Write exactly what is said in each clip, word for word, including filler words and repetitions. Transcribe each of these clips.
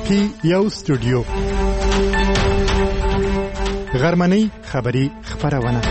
کې یو استودیو غرمنۍ خبری خبرونه.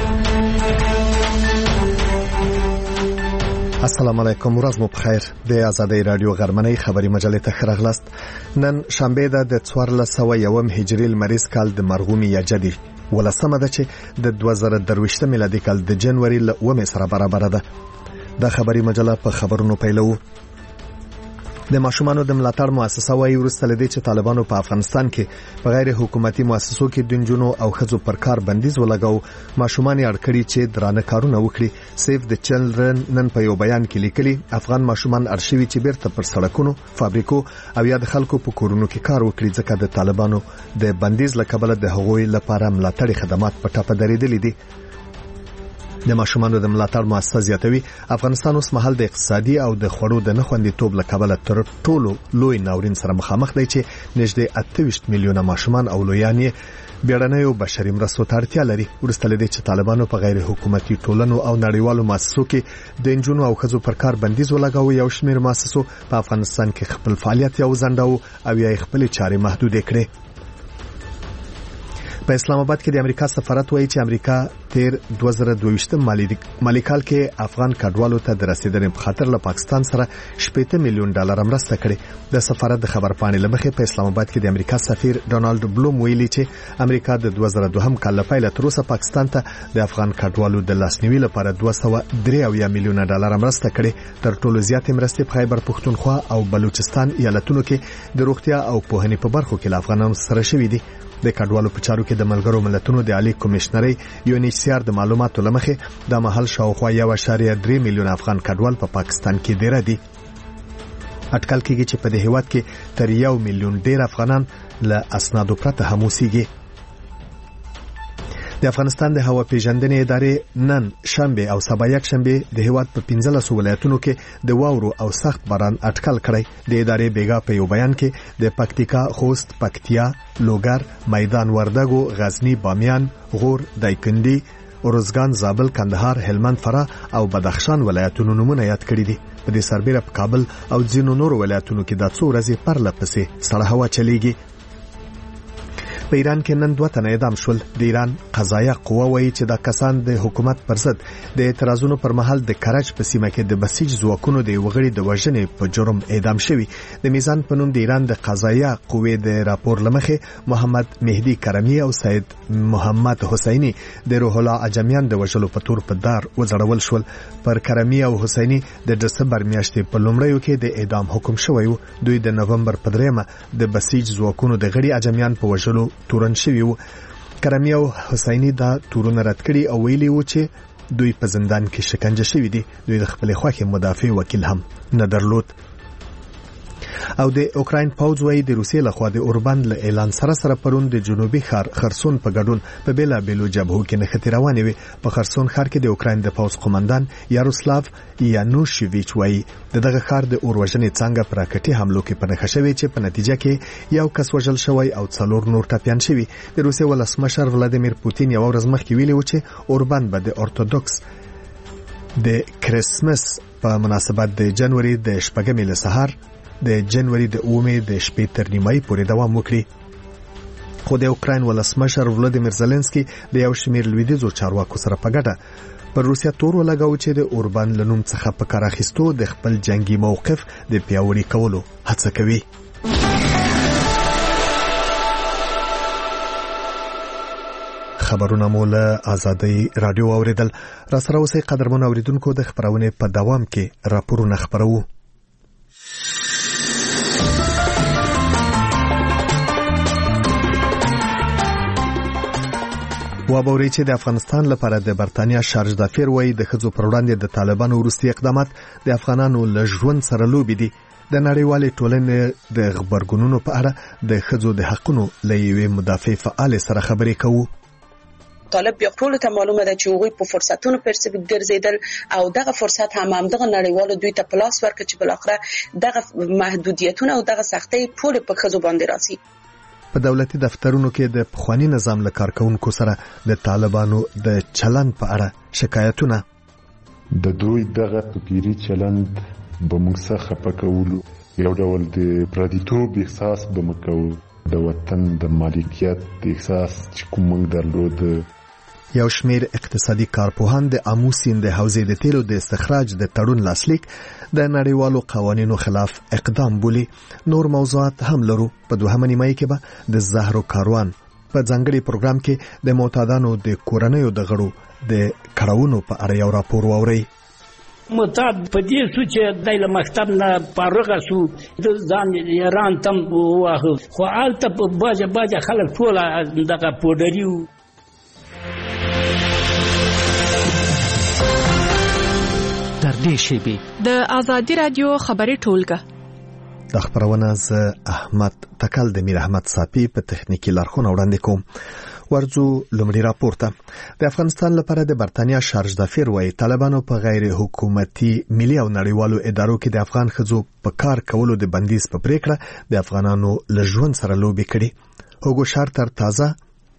السلام علیکم، ورځ مو بخیر. د آزادۍ رادیو غرمنۍ خبری مجلې ته خراغلاست. نن شنبه ده د څوارلس سوه یوم هجري لمریز کال د مرغومي یا جدي ولسمه ده چې د دوه زره درویشت میلادي کال د جنوري ل اوومې سره برابر ده. دا خبری مجله په خبرونو پیلو. د ماشومانو د ملاتړ مؤسسه وايي ورسته لدې چې طالبانو په افغانستان کې په غیر حکومتي مؤسسو کې د نجونو او ښځو پر کار بندیز ولګاو. ماشومان یې اړکړي چې درانه کارونه وکړي. سیف د چلډرن نن په یو بیان کې لیکلي افغان ماشومان ارشیوي چې بیرته پر سړکونو، فابریکو او یا د خلکو په کورونو کې کار وکړي ځکه د طالبانو د بندیز له کبله د هغوی لپاره ملاتړي خدمات په ټاپه درېدلي دي. د ماشومانو د ملاتړ مؤسسه زیاتوي افغانستان اوس مهال د اقتصادي او د خوړو د نخوندیتوب له کبله تر ټولو لوی ناورین سره مخامخ دی چې نږدې اته ویشت میلیونه ماشومان او لویان یې بیړنیو بشري مرستو ته اړتیا لري. وروسته له دې چې طالبانو په غیر حکومتي ټولنو او نړیوالو مؤسسو کې د نجونو او ښځو پر کار بندیز ولګاوه، یو شمېر مؤسسو په افغانستان کې خپل فعالیت یو ځنډاو او یا خپل چارې محدودې کړې. په اسلام آباد کې د امریکا سفارت وایي چې امریکا تیر دوه زره دوه ویشت مالی کال کې افغان کډوالو ته د رسیدنې په خاطر له پاکستان سره شپږ میلیون ډالر مرسته کړې. د سفارت د خبرپاڼې لمخې په اسلام آباد کې د امریکا سفیر ډونالد بلوم ویلي چې امریکا د دوه زره دوه کال لپاره تر اوسه پاکستان ته د افغان کډوالو د لاسنیوي لپاره دوه سوه درې اویا میلیونه ډالر مرسته کړې. تر ټولو زیاتې مرستې په خیبر پښتونخوا او بلوچستان ایالتونو کې د روغتیا او پوهنې په برخو کې له افغانانو سره شوې دي. د کډوالو په چارو کې د ملګرو ملتونو د عالی کمشنري یو ان ایچ سی آر د معلوماتو لمخې د محل شاوخوا یو اعشاریه درې میلیون افغان کډوال په پا پاکستان کې ډیر دي. اټکل کېږي چې په دې هیواد کې تر یو میلیون ډیر افغانان له اسنادو پرته هم اوسېږي. د افغانستان د هوا پیژندنې ادارې نن شنبه او سبا یک شنبه د هیواد په پنځلس ولایتونو کې د واورو او سخت باران اټکل کړی. د ادارې بیګا په یو بیان کې د پکتیکا، خوست، پکتیا، لوګر، میدان وردګو، غزنی، بامیان، غور، دایکنډي، ارزګان، زابل، کندهار، هلمند، فراه او بدخشان ولایتونو نمونه یاد کړی دي. په دې سربېره په کابل او ځینو نورو ولایتونو کې د څو ورځې پرله پسې سړه هوا چلیږي. په ایران کې نن دوه تنه اعدام شول. د ایران قضایه قوه وایي چې دا کسان د حکومت پر ضد د اعتراضونو پر مهال د کرج په سیمه کې د بسیج ځواکونو د وګړي د وژنې په جرم اعدام شوي. د میزان په نوم د ایران د قضایه قوې د راپور لمخې محمد مهدی کرمی او سید محمد حسینی د روح الله عجمیان د وژلو په تور په دار وځړول شول. پر کرمی او حسینی د دسمبر میاشتې په لومړیو کې د اعدام حکم شوی و. دوی د نومبر په دریمه د بسیج ځواکونو د غړي عجمیان په وژلو تورن شوی وو. کرمی او حسینی دا تورونه رد کړي او ویلي وو چې دوی په زندان کې شکنجه شوی دي. دوی د خپل خوښي مدافع وکیل هم نه درلود. او د اوکراین پوځ وایي د روسیې لخوا د اوربند له اعلان سره سره پرون د جنوبي ښار خرسون په ګډون په بیلا بیلو جبهو کې نښتې روانې وي. په خرسون ښار کې د اوکراین د پوځ قومندان یاروسلاو یانوشویچ وایي د دغه ښار د اوروژنې څنګه پر راکټي حملو کې په نښه شوی چې په نتیجه کې یو کس وژل شوی او څلور نور ټپیان شوي. د روسیې ولسمشر ولادیمیر پوتین یو ورځ مخکې ویلي و چې اوربند به د اورتودوکس د کرسمس په مناسبت د جنوري د شپږمې له سهار د جنوري د اومې د شپې تر نیمایي پورې دوام وکړي. خو د اوکراین ولسمشر ولادیمیر زلنسکي د یو شمېر لویدیځو چارواکو سره په ګډه پر روسیا تور ولګاو چې د اوربند له نوم څخه په کار اخیستو د خپل جنگي موقف د پیاوړي کولو هڅه کوي. خبرونه مو له آزادۍ رادیو اوریدل. را سره اوسئ قدرمن اوریدونکو، د خبرونې په دوام کې راپورونه خبرو. وابوري چې د افغانستان لپاره د برتانیا شارج دافیر وایي د ښځو پر وړاندې د طالبانو وروستي اقدامات د افغانانو له ژوند سره لوبې دي. د نړیوالې ټولنې د خبرګونونو په اړه د ښځو د حقونو له یوې مدافع فعال سره خبرې کوو. طالب بیا ټول ته معلومه ده چې هغوی په فرصتونو پرسه ګرځیدل او دغه فرصت هم همدغه نړیوالو دوی ته پلاس ورکړي چې بلاخره دغه محدودیتونه او دغه سختۍ ټول په ښځو باندې راځي. په دولتي دفترونو کې د پخوانی نظام له کارکونکو سره د طالبانو د چلند په اړه شکایتونه. د دوی دغه توپیری چلند به موږ څخه پکولو یو ډول د پردیتوب احساس به مکو د وطن د مالکیت احساس چې کوم درلود. یو شمیر اقتصادي کارپوهان د آمو سیند د حوزې د تیلو د استخراج د تړون لاسلیک د نړیوالو قوانینو خلاف اقدام بولي. نور موضوعات هم لرو. په دوهمه نیمایي کې به د زهرو کاروان په ځانګړي پروګرام کې د معتادانو د کورنیو د غړو د کړهونو په اړه یو راپور واورئ. معتاد په دې سو چې د مکتب نه فارغ شو د ځان ایران تم واه خو آلته په باجه باجه خلک ټول دغه پودریو. در دې شیبې د آزادي رادیو خبري ټولګه د خبرونه ز احمد تکل د میر احمد صافي په تخنیکی لارښوونه وړاندې کوم. ورځو لومړی راپور ته. د افغانستان لپاره د برتانیا شارج دافیر وایي طالبانو په غیر حکومتي ملي او نړیوالو ادارو کې د افغان ښځو په کار کولو د بندیز په پریکړه د افغانانو له ژوند سره لوبې کړي. هوګو شارتر تازه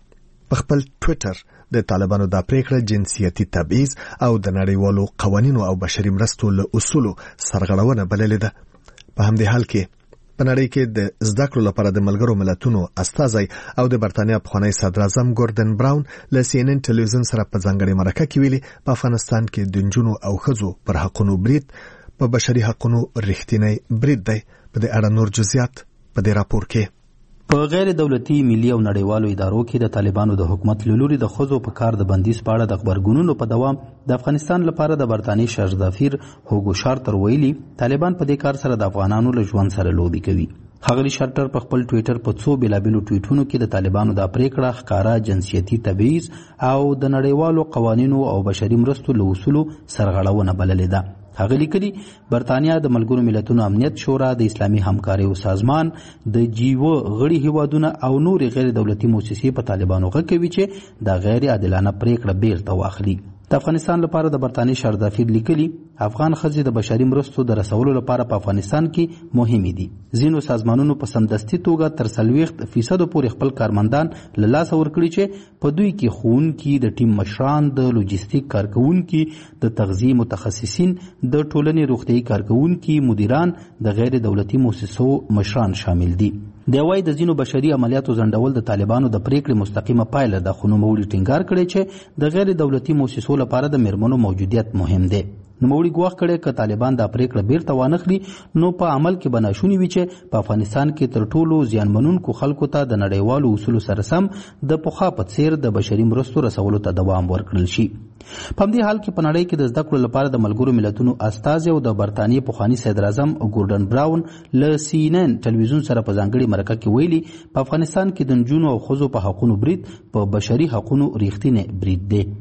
په خپل ټویټر د طالبانو د پریکړه جنسیتي تبعیض او د نړیوالو قوانینو او بشري مرستو له اصولو سرغړونه بللې ده. په همدې حال کې په نړۍ کې د زده کړو لپاره د ملګرو ملتونو استازی او د برتانیا پخوانی صدر اعظم ګوردن براون له سی ان ان ټلویزیون سره په ځانګړي مرکه کې ویلي په افغانستان کې د نجونو او ښځو پر حقونو برید په بشري حقونو رښتینی برید دی. په دې اړه نور جزئیات په دې راپور کې. په غیر دولتي ملي او نړیوالو ادارو کې د طالبانو د حکومت له لوري د ښځو په کار د بندیز په اړه د خبرګونونو په دوام د افغانستان لپاره د برتانیې شارج دافیر هوګو شارتر ویلي طالبان په دې کار سره د افغانانو له ژوند سره لوبې کوي. ښاغلي شارتر په خپل ټویټر په څو بېلابېلو ټویټونو کې د طالبانو د پریکړه ښکارا جنسیتي تبعیض او د نړیوالو قوانینو او بشري مرستو له اصولو سرغړونه بللې ده. هغه لیکلي برتانیا د ملګرو ملتونو امنیت شورا د اسلامي همکاریو سازمان د جیو غړي هیوادونه او نور غیر دولتي مؤسسې په طالبانو غږ کوي چې د غیر عادلانه پریکړه بیرته واخلي. د افغانستان لپاره د برتانیې شارج دافیر لیکلي افغان ښځې د بشري مرستو د رسولو لپاره په افغانستان کې مهمې دي. ځینو سازمانونو په سمدستي توګه تر څلوېښت فیصدو پورې خپل کارمندان له لاسه ورکړي چې په دوی کې ښوونکي، د ټیم مشران، د لوجستیک کارکوونکي، د تغذیې متخصصین، د ټولنې روغتیايي کارکوونکي، مدیران، د غیر دولتي مؤسسو مشران شامل دي. د وايي د ځینو بشري عملیاتو ځنډول د طالبانو د پریکړې مستقیمه پایله ده، خو نوموړي ټینګار کړی چې د غیر دولتي مؤسسو لپاره د میرمنو موجودیت مهم دی. نوموړي ګواښ کړی که طالبان دا پریکړه بیرته وانخلي نو په عمل کې به ناشونې وي چې په افغانستان کې تر ټولو زیانمنونکو خلکو ته د نړیوالو اصولو سره سم د پخوا په څیر د بشري مرستو رسولو ته دوام ورکړل شي. په همدې حال کې په نړۍ کې د زده کړو لپاره د ملګرو ملتونو استازی او د برتانیې پخواني صدر اعظم ګوردن براون له سی ان ان ټلویزیون سره په ځانګړي مرکه کې ویلي په افغانستان کې د نجونو او ښځو په حقونو برید په بشري حقونو ریښتینی برید دی.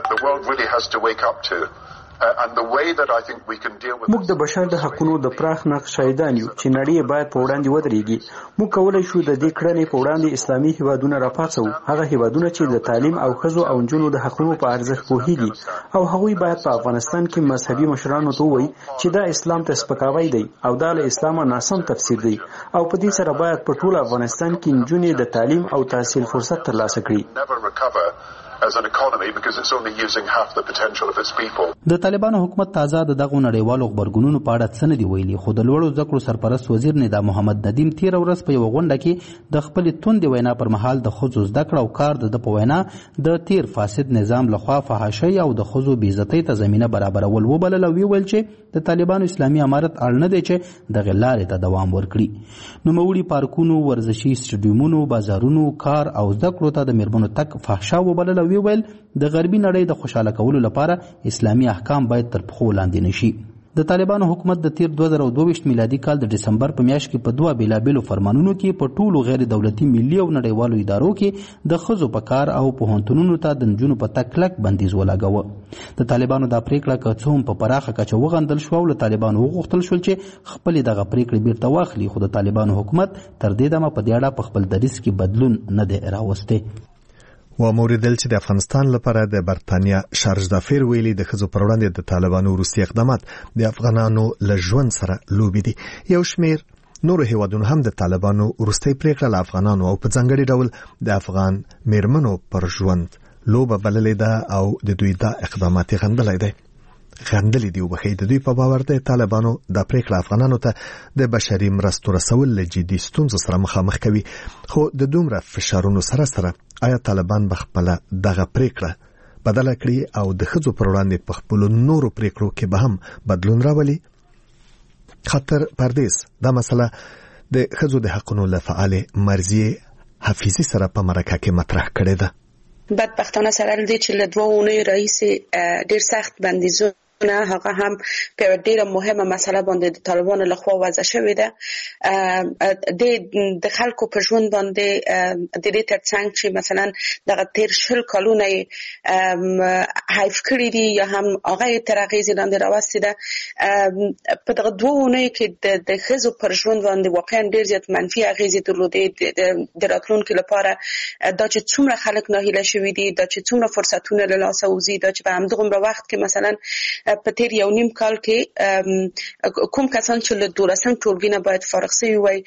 موږ د بشر د حقونو د پراخ نقش شاهدان یو چې نړۍ باید په وړاندې ودرېږي. موږ کولی شو د دې کړنې په وړاندې اسلامي هیوادونه راپاڅو، هغه هیوادونه چې د تعلیم او ښځو او نجونو د حقونو په ارزښت پوهیږي، او هغوی باید په افغانستان کې مذهبي مشرانو ته ووایي چې دا اسلام ته سپکاوی دی او دا له اسلامه ناسم تفسیر دی، او په دې سره باید په ټول افغانستان کې نجونې د تعلیم او تحصیل فرصت ترلاسه کړي. د طالبانو حکومت تازه د دغو نړیوالو خبرګونونو په اړه څه نه دي ویلي، خو د لوړو زده کړو سرپرست وزیر ندا محمد ندیم تېره ورځ په یوه غونډه کې د خپلې توندې وینا پر مهال د ښځو زده کړه او کار د ده په وینا د تېر فاسد نظام لخوا فحاشۍ او د ښځو بېعزتۍ ته زمینه برابرول وبلل او ویل چې د طالبانو اسلامي امارت اړ نه دی چې دغې لارې ته دوام ورکړي. نوموړي پارکونو، ورزشي سټیډیومونو، بازارونو، کار او زده کړو ته د میرمنو تګ فحشا وبلل او ویل د غربي نړۍ د خوشاله کولو لپاره اسلامي احکام باید تر پښو لاندې نشي. د طالبانو حکومت د تیر دوه زره دوه ویشت میلادي کال د ډسمبر په میاشت کې په دوه بېلابېلو فرمانونو کې په ټولو غیر دولتي ملي او نړیوالو ادارو کې د ښځو په کار او پوهنتونونو ته د نجونو په تګ کلک بندیز ولګاوه. د طالبانو دا پریکړه که څه هم په پراخه کچه وغندل شوه او له طالبانو وغوښتل شول چې خپلې دغه پریکړې بیرته واخلي، خو د طالبانو حکومت تر دې دمه په دې اړه په خپل دریځ کې بدلون نه دی راوستی. و موریدل چې د افغانستان لپاره د برتانیا شارج دافیر ویلي د ښځو پر وړاندې د طالبانو وروستي اقدامات د افغانانو له ژوند سره لوبې دي. یو شمیر نورو هیوادونو هم د طالبانو وروستۍ پریکړه له افغانانو او په ځانګړي ډول د افغان میرمنو پر ژوند لوبه بللې ده او د دوی دا اقدامات غندلی دی. غندلې دی وبخې د دوی په باور د طالبانو د پریکړه افغانانو ته د بشري مرستو رسول له جدي ستونزو سره مخامخ کوي. خو د دومره فشارونو سره سره آیا طالبان بخپله دغه پریکړه بدله کړي او د ښځو پر وړاندې په خپلو نورو پریکړو کې به هم بدلون راولي؟ خطر پردیس دا مسله د ښځو د حقونو له فعال مرضیه حفیظي سره په مرکه کې مطرح کړې ده. بدبختانه سره دې چې له دوه اونۍ راهیسې ډېر سخت بندیزونه هغه هم په ډیره مهمه مسله باندې د طالبانو لخوا وضع شوې ده. د خلکو په ژوند باندې د دې ترڅنګ چې مثلا دغه تیر شل کلونه حیف کړی دي یا هم هغه تر اغیزې لاندې راوستې ده. په دغه دوه اونۍ کې د ښځو پر ژوند باندې واقعا ډېر زیات منفي اغیزې درلودې. د راتلونکي لپاره دا چې څومره خلک ناهیله شوي دي، دا چې څومره فرصتونه له لاسه وځي، دا چې په همدغومره وخت کې مثلا په تیر یو نیم کال کې کوم کسان چې له دولسم ټولګي نه باید فارغ شوي وای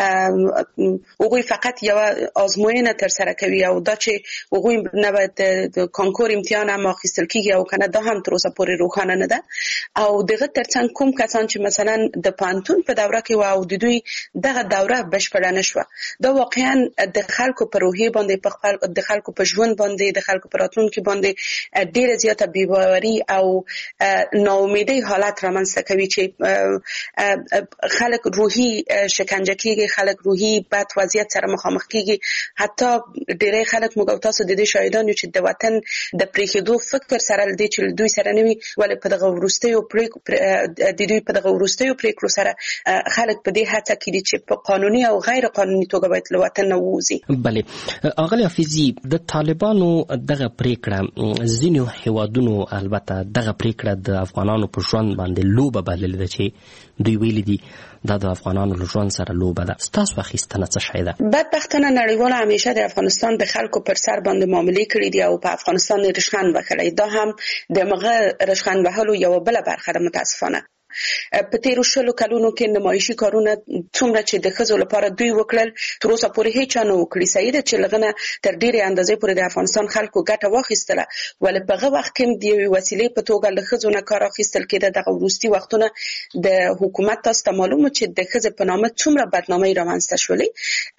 هغوی فقط یو آزموینه ترسره کوي او دا چې هغوی نه باید د کانکور امتحان هم اخیستل کیږي او کنه دا هم تر اوسه پورې روښانه نه ده. او دغه ترڅنګ کوم کسان چې مثلا د پانتون په دوره کې و او د دوی دغه دوره بشپړه نشوه، دا واقعا د خلکو په روحیه باندې په خپل د خلکو په ژوند باندې د خلکو په راتلونکي باندې ډیره زیاته بی‌باوري او ناامیدی حالت رامنځته کوي چې خلک روحي شکنجه کیږي، خلک روحي بد وضعیت سره مخامخ کیږي. حتی ډیری خلک موږ تاسو د دې شاهدان یو چې د وطن د پریښودو فکر سره لدی چې دوی سره نوي ولې په دغه ورستیو پریکړو د دوی په دغه ورستیو پریکړو سره خلک په دې هڅه کې دي چې په قانوني او غیر قانوني توګه باید له وطن نه ووځي. بله اغلی حفیظي، د طالبانو دغه پریکړه ځینو هیوادونو البته دغه پریکړه د افغانانو په ژوند باندې لوبه بللې ده چې دوی ویلي دي دا د افغانانو له ژوند سره لوبه ده. ستاسو اخیستنه څه شی ده؟ بدبختانه نړیوال همیشه د افغانستان د خلکو پر سر باندې معاملې کړې دي او په افغانستان رشخند وکړي. دا هم د مغه رشخند وهلو یو بل برخه ده. متاسفانه په تیرو شلو کلونو کې نمایشي کارونه څومره چې د ښځو لپاره دوی وکړل تر اوسه پورې هیڅ نه وکړي. صحیح ده چې لغنه تر ډیرې اندازې پورې د افغانستان خلکو ګټه واخیستله، ولې په هغه وخت کې د یوې وسیلې په توګه له ښځو نه کار اخیستل کېده. دغه وروستي وختونه د حکومت تاسو ته معلومه چې د ښځې په نامه څومره بدنامۍ رامنځته شولې.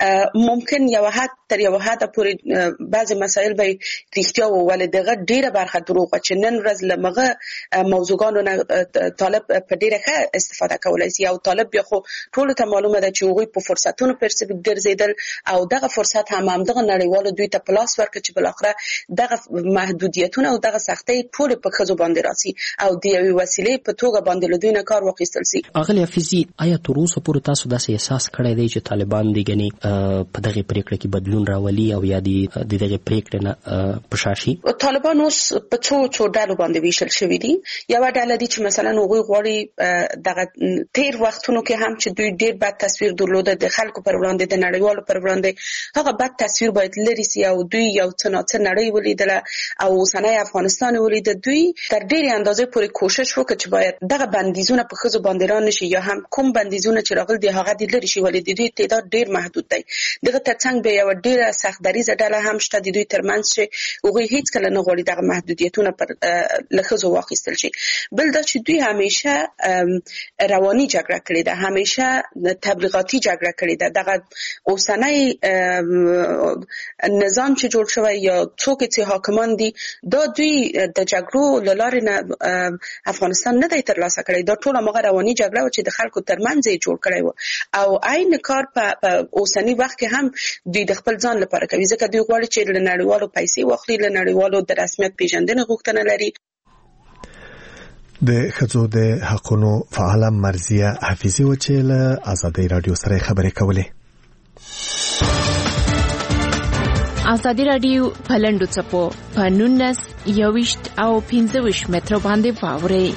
ممکن یو حد تر یو حد پورې بعضې مسایل به رښتیا وو، ولې دغه ډیره برخه دروغ چې نن ورځ له مغه موضوعګانو نه طالب په ډیره ښه استفاده کولای شي. او طالب بیا خو ټولو ته معلومه ده چې هغوی په فرصتونو پرسې ګرځېدل او دغه فرصت هم همدغه نړیوالو دوی ته په لاس ورکړه چې بالاخره دغه محدودیتونه او دغه سختۍ ټولې په ښځو باندې راسي او د یوې وسیلې په توګه باندې له دوی نه کار واخیستل شي. اغلی حفیظي، آیا تر اوسه پورې تاسو داسې احساس کړی دی چې طالبان دې ګنې په دغه پریکړه کې بدلون راولي او یا د دغه پریکړې نه په شا شي؟ طالبان اوس په څو څو ډلو باندې ویشل شوي دي. یوه ډله دي چې مثلا هغوی غواړي دغه تیر وختونو کې هم چې دوی ډیر بد تصویر درلوده د خلکو پر وړاندې، د نړیوالو پر وړاندې، هغه بد تصویر باید لري سي او دوی یو څه ناڅه نړۍ ولیدله او اوسنی افغانستان ولیده. دوی تر ډیرې اندازې پورې کوشش وکړ چې باید دغه بندیزونه په ښځو باندې را نشي یا هم کوم بندیزونه چې راغلي دي هغه دې لرې شي، ولې د دوی تعداد ډیر محدود دی. دغه ترڅنګ به یوه ډیره سخت دریځه ډله هم شته د دوی ترمنځ چې هغوی هیڅکله نه غواړي دغه محدودیتونه پر له ښځو واخیستل شي. بل دا چې دوی همیشه رواني جګړه کړې ده، همیشه تبلیغاتي جګړه کړې ده. دغه اوسنی نظام چې جوړ شوی یا څوک چې حاکمان دي دا دوی د جګړو له لارې نه افغانستان نه دی ترلاسه کړی. دا ټوله هغه رواني جګړه و چې د خلکو ترمنځ یې جوړ کړی و او عین کار په اوسني وخت کې هم دوی د خپل ځان لپاره کوي، ځکه دوی غواړي چې له نړیوالو پیسې واخلي، له نړیوالو د رسمیت پیژندنې غوښتنه لري. د ښځو د حقونو فعاله مرضیه حفیظي و چې له ازادۍ راډیو سره خبرې کولې. ازادي راډیو په لنډو څپو په نولس یوویشت او پنځه ویشت مترو باندې واورئ.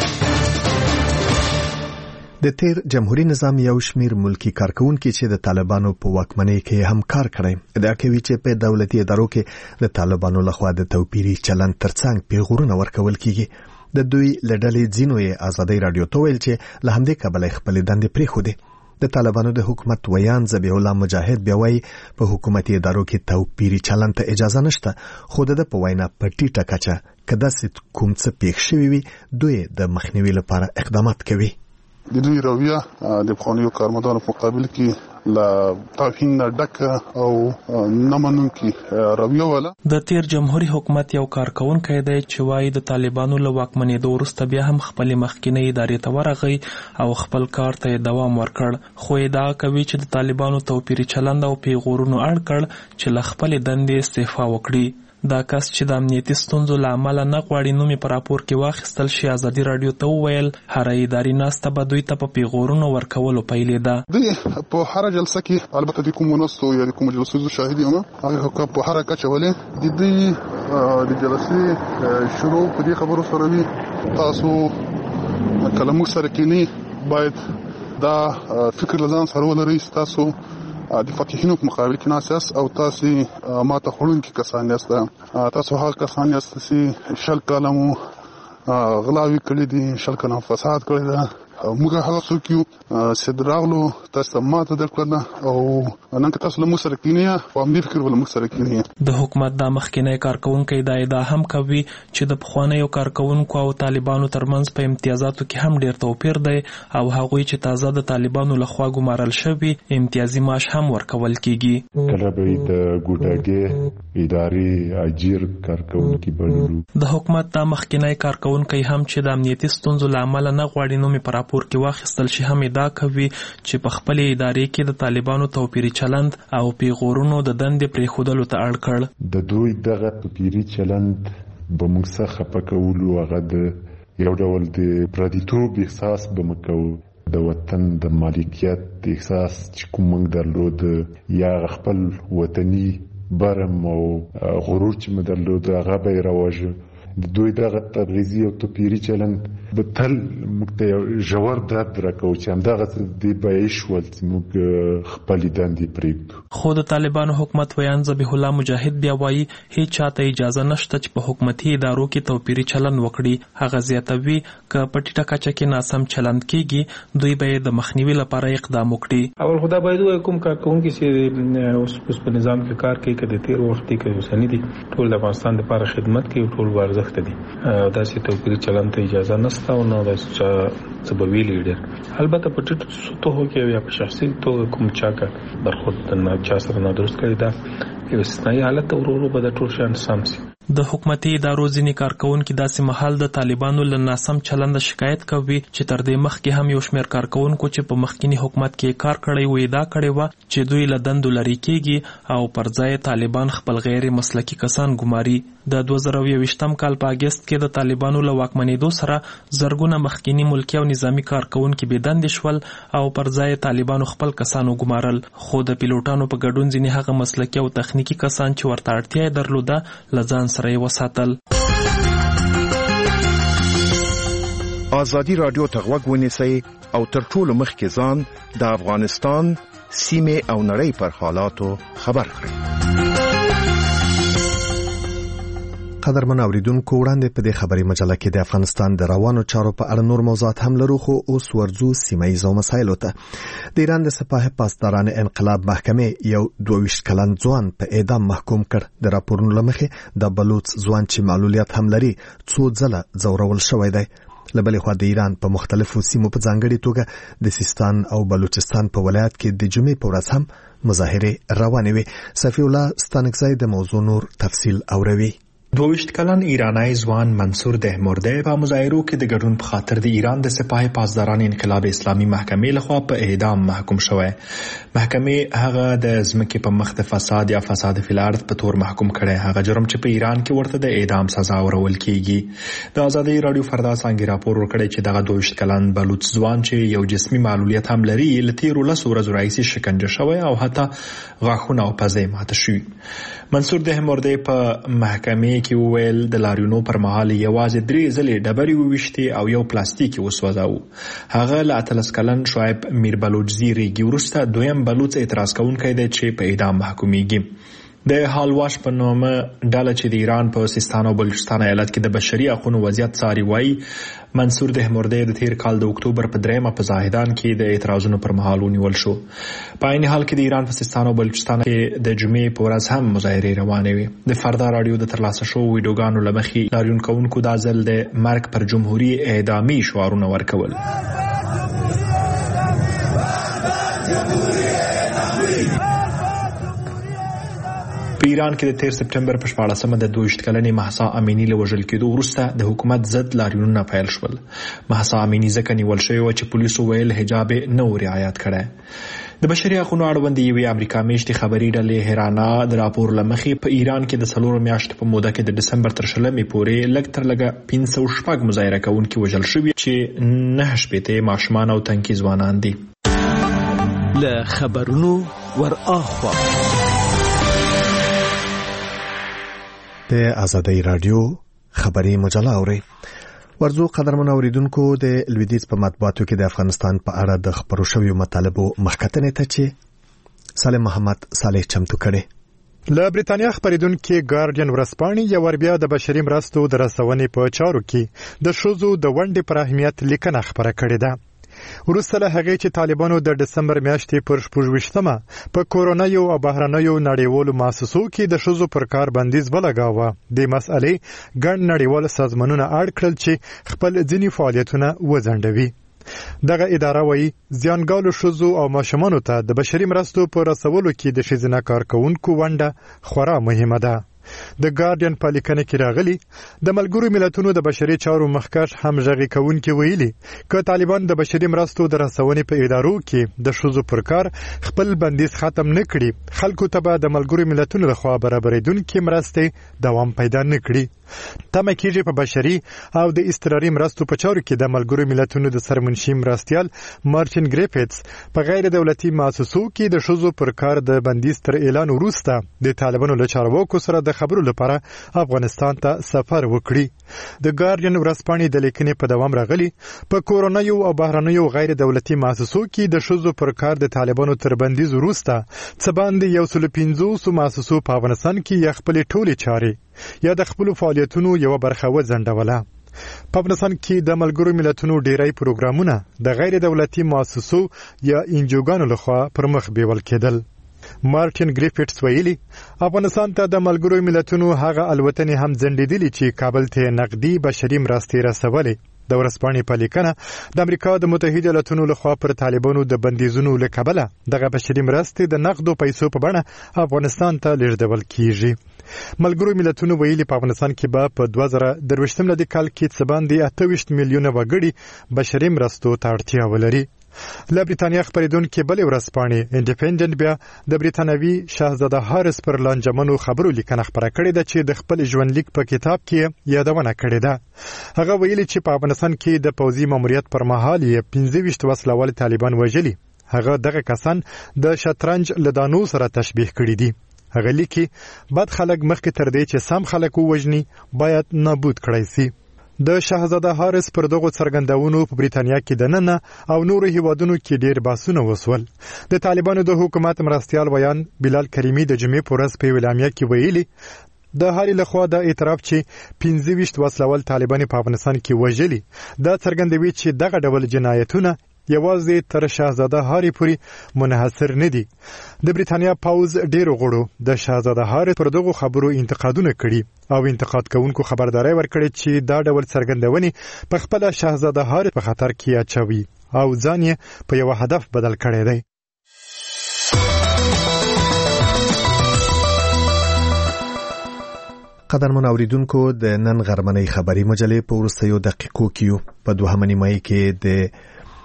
د تیر جمهوریت نظام یو شمیر ملکی کارکونکو چې د طالبانو په واکمنۍ کې هم کار کړی دا کوي چې په دولتي ادارو کې د طالبانو لخوا د توپیري چلند ترڅنګ پیغورونه ورکول کیږي. د دوی لړلې ځینو یې ازادۍ راډیو ته ویل چې له همدې کبله خپل دندې پریښودې. د طالبانو د حکومت ویان ذبیح الله مجاهد بیا وایي په حکومتي ادارو کې توپیري چلند ته اجازه نشته، خو د په وینا په ټیټه کچه که داسې کوم څه پیښ شوي وي دوی د مخنیوي لپاره اقدامات کوي. د دوی رویه د پخوانیو کارمندانو په مقابل کې لا توهین ډک او نمنونکي رویه ولا. د تیر جمهوریت حکومت یو کارکونکو دی چې وايي د طالبانو له واکمنېدو وروسته بیا هم خپل مخکینی ادارې ته ورغی او خپل کار ته دوام ورکړ، خو ادعا کوي چې د طالبانو توپیري چلند او پیغورونو اړ کړ چې له خپل دندې استعفا وکړي. دا کس چې د امنیتي ستونزو له امله نه غواړي نوم یې په راپور کې واخیستل شي، ازادي راډیو ته وویل هر اداري ناسته به دوی ته په پیغورونو ورکولو پیلېده. دوی په هر جلسه کې البته د کومو ناستو یا د کومو جلسو زه شاهد یم، هغه په هر کچه ولې د دوی د جلسې شروع په دې خبرو سره وي تاسو کله موږ سره کېنی باید دا فکر لزان سره ولرئ تاسو د فاتحینو په مقابل کې ناساس او تاسو ماته خورونکي کسان یاست، تاسو هغه کسان یاست چې شل کلمو غلاوي کړی دي، شل کلمو فساد کړی دی. موږ هغه څوک یو چې دراغلو تاسو ماته درکړه او نن که تاسو له موږ سره کینیا په همدې فکر ول موږ سره کینیا. د حکومت د مخکینی کارکونکو دا ادعا هم کوي چې د پخوانیو کارکونکو او طالبانو ترمنځ په امتیازاتو کې هم ډیر توپیر دی او هغوی چې تازه د طالبانو لخوا ګمارل شوي امتیازي معاش هم ورکول کیږي. کله به د ګوډاګي ادارې اجیر کارکونکو بللو. د حکومت د مخکینی کارکونکو هم چې د امنیتي ستونزو له امله نه غواړي نوم یې په راپور کې واخیستل شي هم ادعا کوي چې په خپل ادارې کې د طالبانو توپیري چلند او پیغورونو د دندې پرېښودلو ته اړ کړ. د دوی دغه توپیري چلند به موږ څخه خفه کولو، هغه د یو ډول د پردیتوب احساس به موږ کوو، د وطن د مالکیت احساس چې کوم موږ درلود یا خپل وطني برم او غرور چې موږ درلود هغه به یې راوژه. د دوی دغه تبعیضي او توپیري چلند به تل موږ ته ژور درد راکوي چې همدغه د بیعش ول چې موږ خپل دندې پرېږدو. خو د طالبانو حکومت ویان ذبیح الله مجاهد بیا وایي هیڅ چاته اجازه نشته چې په حکومتي ادارو کې توپیري چلند وکړي. هغه زیاتوي که په ټیټه کچه کې ناسم چلند کیږي دوی به د مخنیوي لپاره اقدام وکړي. اول خدا باید وایي کوم کارکونکي چې اوس په نظام کې کار کوي که د تیر وخت کې اوسني دي ټول د افغانستان لپاره خدمت کوي، ټول ورزخ دي او داسې توپیري چلند ته اجازه نشته او نو داسې چې څه به ویلي ډېر. البته په ټیټو سطحو کې یا په شخصي توګه کوم چا که برخورد نه چا سره نادرست کړی دا یو استثنایي حالت ورو ورو به د ټول شیان سم شي. د حکومتي ادارو ځینې کارکونکي داسې مهال د طالبانو له ناسم چلند شکایت کوي چې تر دې مخکې هم یو شمېر کارکونکو چې په مخکینی حکومت کې کار کړی و ادعا کړې وه چې دوی له دندو لرې کېږي او پر ځای طالبان خپل غیر مسلکي کسان ګماري. د دوه زره یوویشتم کال په اګست کې د طالبانو له واکمنېدو سره زرګونه مخکینی ملکي او نظامي کارکونکي بې دندې شول او پر ځای طالبانو خپل کسان وګمارل. خو د پیلوټانو په ګډون ځینې هغه مسلکي او تخنیکي کسان چې ورته اړتیا یې درلوده له ځان سره یې وساتل. ازادي راډیو ته غوږ ونیسئ او تر ټولو مخکې ځان د افغانستان سیمې او نړۍ پر حالاتو خبر کړئ. قدرمن اوریدونکو وړاندې په دې خبري مجله کې د افغانستان د روانو چارو په اړه نور موضوعات هم لرو، خو اوس ورځو سیمه ییزو مسایلو ته. د ایران د سپاه پاسداران انقلاب محکمې یو دوه ویشت کلن ځوان په اعدام محکوم کړ. د راپورونو له مخې د بلوچ ځوان چې معلولیت هم لري څو ځله ځورول شوی دی. له بلې خوا د ایران په مختلفو سیمو په ځانګړي توګه د سیستان او بلوچستان په ولایت کې د جمعې په ورځ هم مظاهرې روانې وې. صفی الله ستانکزی د موضوع نور تفصیل اوروي. دوه ویشت کلن ایرانی ځوان منصور دهمرده په مظاهرو کې د ګډون په خاطر د ایران د سپاه پاسداران انقلاب اسلامي محکمې لخوا په اعدام محکوم شوی. محکمې هغه د ځمکې په مخ د فساد یا فساد فی الارض په تور محکوم کړی، هغه جرم چې په ایران کې ورته د اعدام سزا ورول کیږي. د ازادي راډیو فردا څنګه راپور ورکړی چې دغه دوه ویشت کلن بلوچ ځوان چې یو جسمي معلولیت هم لري له تیرو لسو ورځو راهیسې شکنجه شوی او حتی غاښونه او پزې ماته شوي. منصور دهمرده په محکمې کې وویل د لاریونو پر مهال یوازې درې ځلې ډبرې وویشتې او یو پلاستیک وسوځاوه. هغه له اتلس کلن شعیب میر بلوچ زیریږي وروسته دویم بلوچ اعتراض کوونکی دی چې په اعدام محکومیږي. د حالواش په نامه ډله چې د ایران په سیستان او بلوچستان ایالت کې د بشري حقوقو وضعیت څاري وایي منصور دهمردی د تیر کال د اکتوبر په دریمه په زاهدان کې د اعتراضونو پر مهال ونیول شو. په عین حال کې د ایران په سیستان او بلوچستان کې د جمعې په ورځ هم مظاهرې روانې وي. د فردا رادیو د ترلاسه شوو ویډیوګانو له مخې لاریون کوونکو دا ځل د مرګ پر جمهوریت اعدامي شعارونه ورکول. په ایران کې د تیر سپټمبر په شپاړسمه د دوه ویشت کلنې مهسا امینی له وژل کېدو وروسته د حکومت ضد لاریونونه پیل شول. مهسا امینی ځکه نیول شوې وه چې پولیسو ویل حجاب یې نه و رعایت کړی. د بشري حقوقو اړوند یوې امریکا میشتې خبري ډلې هرانا د راپور له مخې په ایران کې د څلورو میاشتو په موده کې د ډسمبر تر شلمې پورې لږ تر لږه پنځه سوه شپږ مظاهره کوونکي وژل شوي چې نهه شپېته ماشومان او تنکي ځوانان دي. له خبرونو ور اخوا د آزادۍ رادیو خبري مجله اوري. ورزو قدرمن اوریدونکو د لویدیز په مطبوعاتو کې د افغانستان په اړه د خبرو شویو مطالبو مخکتنې ته چې سالم محمد صالح چمتو کړي. له بریتانیا خبریدونکو ګارډین ورسپانې یو ور بیا د بشري مرستو د رسونې په چارو کې د شوزو د ونډې پر اهمیت لیکنه خبره کړې ده. وروسته له هغې چې طالبانو د ډسمبر میاشتې پر شپږویشتمه په کورونایو او بهرنیو نړیوالو مؤسسو کې د ښځو پر کار بندیز ولګاوه، د مسئلې ګڼ نړیوال سازمانونه اړ کړل چې خپل ځینې فعالیتونه وځنډوي. دغه اداره وایي زیانګالو ښځو او ماشومانو ته د بشري مرستو په رسولو کې د ښځینه کارکوونکو ونډه خورا مهمه ده. د ګارډین په لیکنه کې راغلي د ملګرو ملتونو د بشري چارو مخکښ همغږي کوونکي ویلي که طالبان د بشري مرستو د رسونې په ادارو کې د ښځو پر کار خپل بندیز ختم نه کړي، خلکو ته به د ملګرو ملتونو لخوا برابرېدونکي مرستې دوام پیدا نه کړي. تمه کېږي په بشري او د اضطراري مرستو په چارو کې د ملګرو ملتونو د سرمنشي مرستیال مارټین ګریفټس په غیر دولتي مؤسسو کې د ښځو پر کار د بندیز تر اعلان وروسته د طالبانو له چارواکو سره د خبرو لپاره افغانستان ته سفر وکړي. د ګارډین ورسپانې د لیکنې په دوام راغلي په کورونایو او بهرنیو غیر دولتي مؤسسو کې د ښځو پر کار د طالبانو تر بندیز وروسته څه باندې یو سل پنځوس مؤسسو په افغانستان کې یا خپلې ټولې چارې یا د خپلو فعالیتونو یوه برخه وځنډوله. په افغانستان کې د ملګرو ملتونو ډیری پروګرامونه د غیر دولتي مؤسسو یا انجوګانو لخوا پر مخ بیول کېدل. مارټین ګریفټس ویلي افغانستان ته د ملګرو ملتونو هغه الوتنې هم ځنډېدلې چې کابل ته نقدي بشري مرستې رسولې. د ورسپانې په لیکنه د امریکا د متحده ایالاتونو لخوا پر طالبانو د بندیزونو له کبله دغه بشري مرستې د نقدو پیسو په بڼه افغانستان ته لیږدول کیږي. ملګرو ملتونو ویلي په افغانستان کې به په دوه زره درویشتم لدي کال کې څه باندې اته ویشت میلیونه وګړي بشري مرستو ته اړتیا ولري. له بریتانیا خبریدونکو بلې ورسپانې انډیپندنت بیا د بریتانوي شاهزاده هارس پر لانجمنو خبرو لیکنه خبره کړې ده چې د خپل ژوندلیک په کتاب کې یادونه کړې ده. هغه ویلي چې په افغانستان کې د پوځي ماموریت پر مهال یې پنځه ویشت وسله وال طالبان وژلي. هغه دغه کسان د شطرنج له دانو سره تشبیه کړي دي. هغه لیکي بد خلک مخکې تر دې چې سم خلک ووژني باید نابود کړای شي. د شاهزاده هارس پر دغو څرګندونو په بریتانیا کې دننه او نورو هیوادونو کې ډیر بحثونه وسول. د طالبانو د حکومت مرستیال ویان بلال کریمي د جمعې په ورځ په اعلامیه کې ویلي د هاري لخوا د اعتراف چې پنځه ویشت وسلوال طالبان په افغانستان کې وژلي دا څرګندوي چې دغه ډول جنایتونه یوازې تر شاهزاده هاري پورې منحصر نه دي. د بریتانیا پاوز ډیرو غړو د شاهزاده هاري پر دغو خبرو انتقادونه کړي او انتقاد کوونکو خبرداري ورکړي چې دا ډول څرګندونې په خپل شاهزاده هاري په خطر کې اچوي او ځان یې په یو هدف بدل کړی دی. قدرمن اوریدونکو د نن غرمنۍ خبري مجلې په وروستیو دقیقو کې په دوهمه نیمایي کې د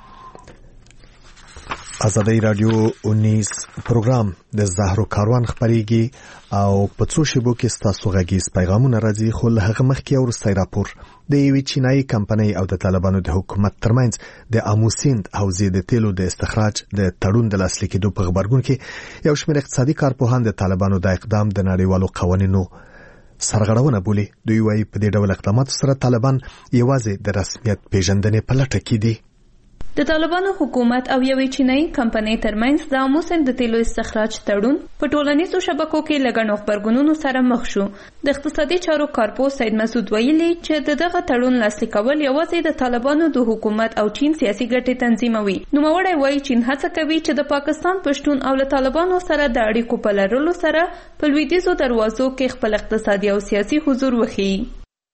آزادۍ رادیو انیس پروګرام د زهرو کاروان خبريږي او په څو شیبو کې ستاسو غږیز پیغامونه راځي. خو له هغه مخکې وروستی راپور د یوې چینایي کمپنۍ او د طالبانو د حکومت ترمنځ د امو سیند حوزې د تیلو د استخراج د تړون د لاسلیک کېدو په خبرګون کې یو شمېر اقتصادي کارپوهان د طالبانو د اقدام د نړیوالو قوانینو سرغړونه بولي. دوی وايي په دې ډول اقداماتو سره طالبان یوازې د رسمیت پیژندنې په لټه کې دي. د طالبانو حکومت او یوې چینایي کمپنۍ ترمنځ د آمو سیند د تیلو استخراج تړون په ټولنیزو شبکو کې له ګڼو غبرګونونو سره مخ شو. د اقتصادي چارو کارپوه سید مسعود ویلي چې د دغه تړون لاسلیک کول یوازې د طالبانو د حکومت او چین سیاسي ګټې تنظیموي. نوموړی وایي چین هڅه کوي چې د پاکستان پښتون او له طالبانو سره د اړیکو په لرلو سره په لویدیځو دروازو کې خپل اقتصادي او سیاسي حضور وښیي.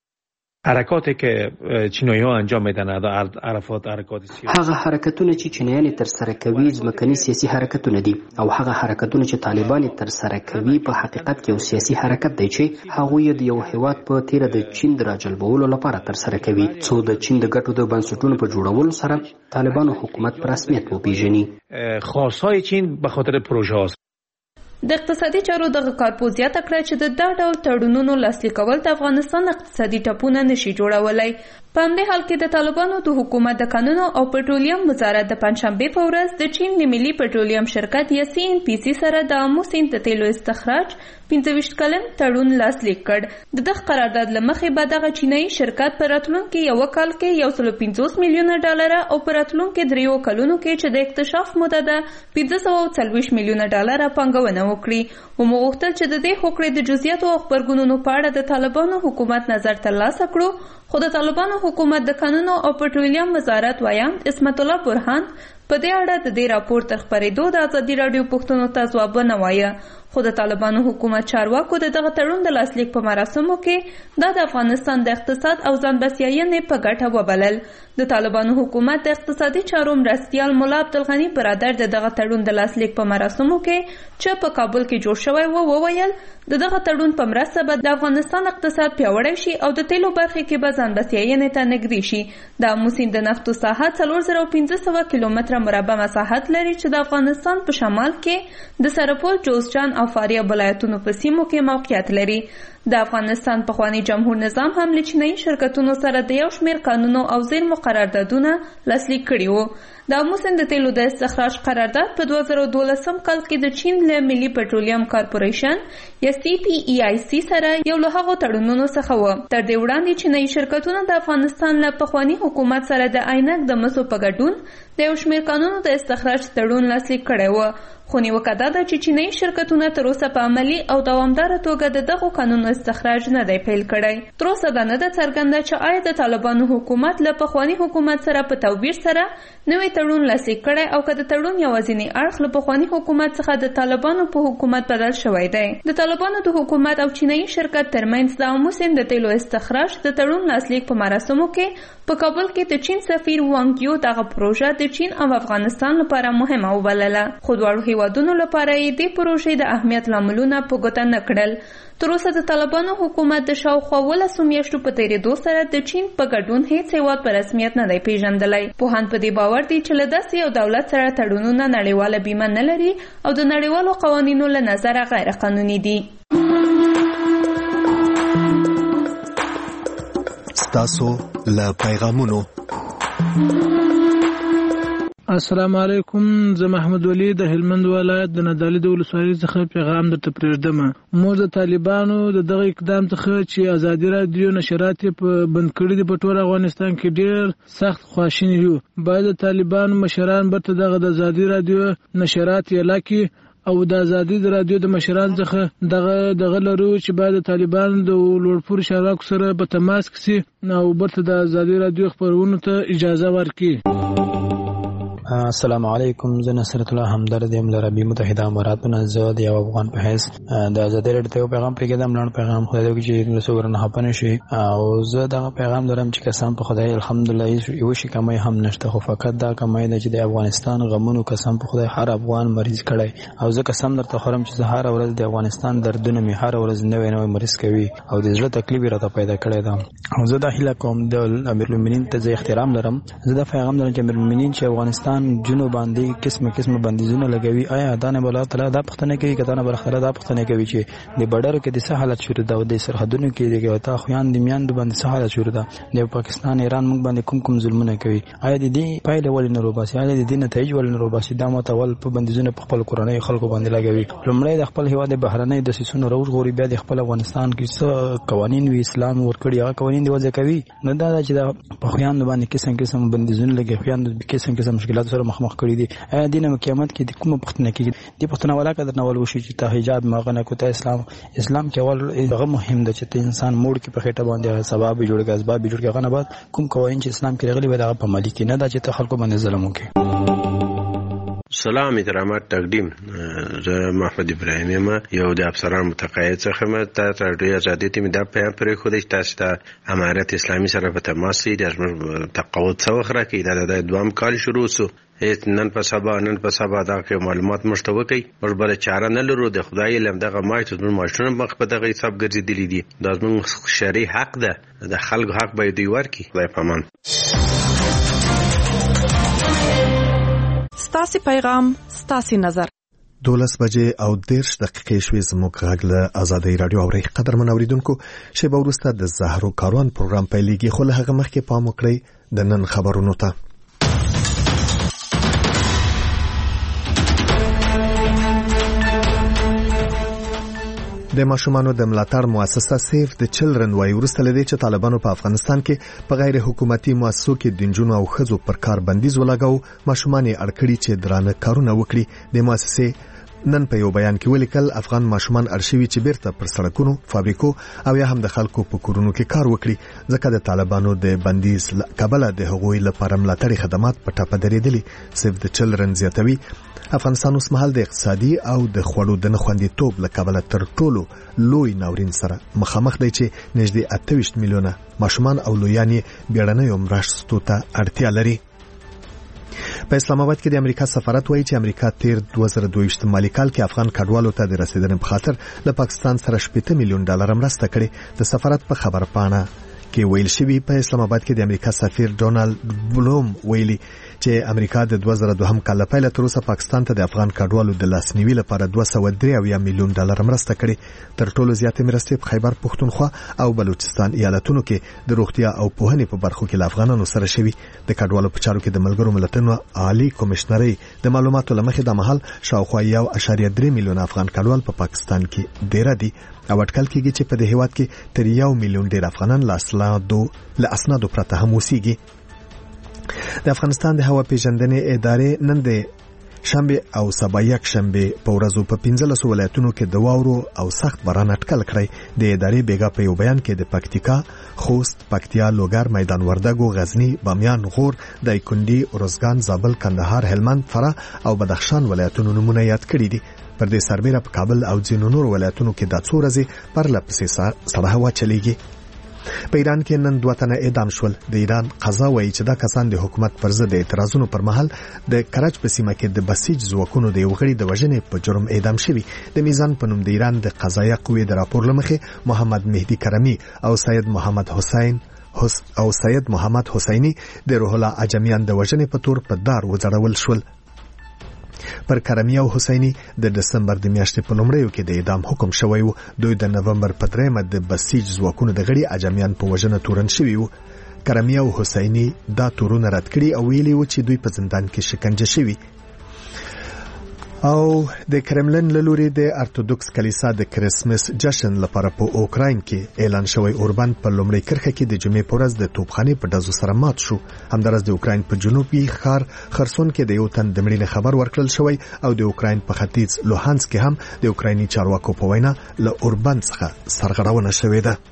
حرکاتی که چینایی‌ها انجام میدن عرفات حرکات سیاسی هغه حرکتونه چې چینایان تر سره کوي ځمکني سیاسي حرکتونه دي او هغه حرکتونه چې طالبان تر سره کوي په حقیقت کې یو سیاسي حرکت دی چې هغه د یو هیواد په تیر د چین د راجلبولو لپاره تر سره کوي څو د چین د ګټو د بنسټونو په جوړولو سره طالبانو حکومت په رسمیت وپیژني. خواستهای چین به خاطر پروژه هاست. د اقتصادي چارو دغه کارپوه زیاته کړه چې د دا ډول تړونونو لاسلیک کول د افغانستان اقتصادي ټپونه نشي جوړولای. په همدې حال کې د طالبانو د حکومت د کانونو او پټرولیم وزارت د پنځشنبې په ورځ د چین د ملي پټرولیم شرکت یا سی ان پی سی سره د آمو سیند د تیلو استخراج پنځه ویشت کلن تړون لاسلیک کړ. د دغه قرارداد له مخې به دغه چینایي شرکت په راتلونکي یو کال کې یو سل پنځوس میلیونه ډالر او په راتلونکي دریو کلونو کې چې د اکتشاف موده ده پنځه سوه څلوېښت میلیونه ډالر پانګونه وکړي. وموغوښتل چې د دې هوکړې د جزئیاتو او غبرګونونو په اړه د طالبانو حکومت نظر ترلاسه کړو، خو د طالبانو حکومت د کانونو او پټرولیم وزارت وایاند اسمت الله برهان په دې اړه د دې راپور تر خپرېدو د ازادي راډیو پوښتنو ته ځواب نه وایه. خو د طالبانو حکومت چارواکو د دغه تړون د لاسلیک په مراسمو کې دا د افغانستان د اقتصاد او ځان بسیاینې په ګټه وبلل. د طالبانو حکومت د اقتصادي چارو مرستیال ملا عبدالغني برادر د دغه تړون د لاسلیک په مراسمو کې چې په کابل کې جوړ شوی و وویل د دغه تړون په مرسته به د افغانستان اقتصاد پیاوړی شي او د تیلو برخې کې به ځان بسیاینې ته نږدې شي. د آمو سیند د نفتو ساحه څلور زره پنځه سوه کیلومتره مربع مساحت لري چې د افغانستان په شمال کې د سرپل، جوزجان او فاریاب ولایتونو په سیمو کې موقعیت لري. د افغانستان پخوانی جمهور نظام هم له چینایي شرکتونو سره د یو شمېر قانونو او زیرمو قراردادونه لاسلیک کړي وو. د آمو سیند د تیلو د استخراج قرارداد په دوه زره دولسم کال کې د چین له ملي پټرولیم کارپوریشن یا سی پی ای آی سی سره یو له هغو تړونونو څخه و. تر دې وړاندې چینایي شرکتونه د افغانستان له پخواني حکومت سره د عینک د مسو په ګډون د یو شمېر قانونو د استخراج تړون لاسلیک کړی و. خو نیوکه دا ده چې چینایي شرکتونه تر اوسه په عملي او دوامداره توګه د دغو قانونو استخراج نه دی پیل کړی. تر اوسه دا نه ده څرګنده چې آیا د طالبانو حکومت له پخواني حکومت سره په توپیر سره نوی تړون لاسلیک کړی او که د تړون یوازینی اړخ له پخواني حکومت څخه د طالبانو په حکومت بدل شوی دی. د طالبانو د حکومت او چینایي شرکت ترمنځ د آمو سیند د تیلو استخراج د تړون لاسلیک په مراسمو کې په کابل کې د چین سفیر وانګ یو دغه پروژه د چین او افغانستان لپاره مهمه وبلله، خو دواړو هیوادونو لپاره یې دې پروژې د اهمیت لاملونه په ګوته نه کړل. تر اوسه د طالبانو حکومت د شاوخوا ولسو میاشتو په تېرېدو سره د چین په ګډون هیڅ هیواد په رسمیت نه دی پیژندلی. پوهان په دې باور دي چې له داسې یو دولت سره تړونونه نړیواله بیمه نه لري او د نړیوالو قوانینو له نظره غیر قانوني دي. ستاسو له پیغامونو. السلام علیکم، زه محمد ولی د هلمند ولایت د نادعلي د ولسوالۍ څخه پیغام درته پرېږدم. موږ د طالبانو د دغه اقدام څخه چې ازادي راډیو نشرات یې په بند کړي دي په ټول افغانستان کې ډېر سخت خواشیني یو. باید د طالبانو مشران برته دغه د ازادي راډیو نشرات اعلان کړي او د ازادي د رادیو د مشران څخه دغه دغه لرو چې باید د طالبانو د لوړپوړو چارواکو سره په تماس کې سي او برته د ازادي رادیو خپرونو ته اجازه ورکړي. السلام علیکم، زه نصرت الله همدرد یم له عربي متحده اماراتو. زه د یو افغان په حیث د ازادي راډیو ته یو پیغام پرېږدم، لاړ پیغام خدای دې وکړي چې له څو ورنه خفه نه شي. او زه دغه پیغام لرم چې قسم په خدای الحمدلله یو شي کمی هم نشته، خو فقط دا کمی ده چې د افغانستان غمونو قسم په خدای هر افغان مریض کړی. او زه قسم درته خورم چې زه هره ورځ د افغانستان دردونه مې هره ورځ نوی نوی مریض کوي او د زړه تکلیف یې راته پیدا کړی ده. او زه دا هیله کوم د امیرالمؤمنین ته زه احترام لرم، زه دا پیغام لرم چې امیرالمؤمنین چې افغانستان افغان جنو باندې قسم قسم بندیزونه لګوي آیا دا نه بل تعالی دا پښتنه کوي کته نه بل خره دا پښتنه کوي چې د بډر کې د څه حالت شروع ده او د سرحدونو کې دغه وتا خویان د میان د باندې څه حالت شروع ده د پاکستان ایران موږ باندې کوم کوم ظلمونه کوي آیا د دې پایله ولې نه روباسي آیا د دې نتایج ولې نه روباسي دا متول په بندیزونه په خپل کورنۍ خلکو باندې لګوي لومړی د خپل هیواد بهرنۍ د سیسونو روج غوري بیا د خپل افغانستان کې څه قوانين وی اسلام ورکړي هغه قوانين دی وځي کوي نه دا چې د په خویان باندې قسم قسم بندیزونه لګي خویان د قسم قسم مشکلات سره مخ مخ کړي دي آیا دینه قیامت کې د کومه پښتنه کې د پښتنه ولا قدر نه ول وشي چې ته حجاب ماغنه کوته اسلام اسلام کې اول هغه مهم ده چې انسان موړ کې په خېټه باندې سبب جوړ کې اسباب جوړ کې هغه نه بعد کوم قوانين چې اسلام کې راغلي وي هغه په ملي کې نه دا چې ته خلکو باندې ظلم وکړي. سلام احترامات تقدیم زه محمد ابراهیم یم یو د افسران متقاعد څخه م ته رادیو آزادي ته مې دا پیغام پرې خو د تاسو ته امارت اسلامي سره په تماس دي د تقاعد څو خره کې دا د دوام کال شروع سو نن په سبا نن په سبا دا کې معلومات مشتوکي ور بل چاره نه لرو د خدای لم دغه مایته د ماشوم مخ په دغه حساب ګرځېدلې دي دا زموږ شرعي حق ده د خلکو حق به دی ورکی خدای پامان. ستاسو پیغام ستاسو نظر دولس بجې او دیرش دقیقې شوې زموږ غږ له آزادۍ رادیو اوري قدرمن اوریدونکو شیبه وروسته د زهرو کاروان پروګرام پیلېږي خو له هغه مخکې پام وکړئ د نن خبرونو ته. د ماشومانو د ملاتړ مؤسسه سیف د چلډرن وايي ورسته لدی چې طالبانو په افغانستان کې په غیر حکومتي مؤسسو کې د جنونو او خزو پر کار بندیز ولګاو ماشومان یې اړکړي چې درانه کارونه وکړي د مؤسسې نن په یو بیان کې ولیکل افغان ماشومان ارشیوي چې بیرته پر سړکونو فابریکو او یا هم د خلکو په کورونو کې کار وکړي ځکه د طالبانو د بندیز کابل د هغوی لپاره ملاتړي خدمات په ټاپه درېدلي سیف د چلډرن زیاتوي افغانستان اوس مهال د اقتصادي او د خوړو د نخوندیتوب له کبله تر ټولو لوی ناورین سره مخامخ دی چې نږدې اته ویشت میلیونه ماشومان او لویان یې بیړنیو مرستو ته اړتیا لري. په اسلام آباد کې د امریکا سفارت وایي چې امریکا تیر دوه زره دوه ویشت مالی کال کې افغان کډوالو ته د رسیدنې په خاطر له پاکستان سره شپږ میلیون ډالر مرسته کړې. د سفارت په خبر پاڼه کې ویل شوی په اسلام آباد کې د امریکا سفیر ډونالد بلوم ویلي چې امریکا د دوه زره دوه کال پیل تر اوسه پاکستان ته د افغان کډوالو د لاسنیوي لپاره دوه سوه درې اویا میلیون ډالر مرسته کړې. تر ټولو زیاتې مرستې په خیبر پښتونخوا او بلوچستان ایالتونو کې د روغتیا او پوهنې په برخو کې له افغانانو سره شوي. د کډوالو په چارو کې د ملګرو ملتونو عالی کمشنري د معلوماتو لمخې د محل شاوخوا یو اشاریه درې میلیون افغان کډوال په پاکستان کې ډیر دي او اټکل کېږي چې په دې هیواد کې تر یو میلیون ډیر افغانان له اسنادو له اسنادو پرته هم اوسېږي. د افغانستان د هوا پیژندنې ادارې نن د شنبه او سبا یک شنبه په ورځو په پنځلسو ولایتونو کې د واورو او سخت باران اټکل کړی. د ادارې بیګا په یو بیان کې د پکتیکا، خوست، پکتیا، لوګر، میدان وردګو، غزنی، بامیان، غور، دایکنډي، ارزګان، زابل، کندهار، هلمند، فراه او بدخشان ولایتونو نمونه یاد کړي دي. پر دې سربېره په کابل او ځینو نور ولایتونو کې د څو ورځې پرله پسې سړه هوا چلیږي. په ایران کې نن دوه تنه اعدام شول. د ایران قضا وایي چې دا کسان د حکومت پر ضد اعتراضونو پر مهال د کرج په سیمه کې د بسیج ځواکونو د یو غړي د وژنې په جرم اعدام شوي. د میزان په نوم د ایران د قضایه قوې د راپور لمخې محمد مهدي کرمی او سید محمد حسین او سید محمد حسینی د روح الله اجمیان د وژنې په تور په دار وځړول شول. پر کرمی او حسینی د دسمبر د میاشتې په لومړیو کې د اعدام حکم شوی و. دوی د نومبر په دریمه د بسیج ځواکونو د غړي اجمیان په وژنه تورن شوي وو. کرمی او حسینی دا تورونه رد کړي او ویلي و چې دوی په زندان کې شکنجه شوي. او د کرملن له لوري د ارتودوکس کلیسا د کریسمس جشن لپاره په اوکراین کې اعلان شوی اوربند په لومړی کرخه کې د جمعې په ورځ د توپخانې په ډزو سره مات شو. همدارس د اوکراین په جنوبي ښار خرسون کې د یو تن د مړینې خبر ورکړل شوی او د اوکراین په ختیځ لوهانسک کې هم د اوکرایني چارواکو په وینا له اوربند څخه سرغړونه شوې ده.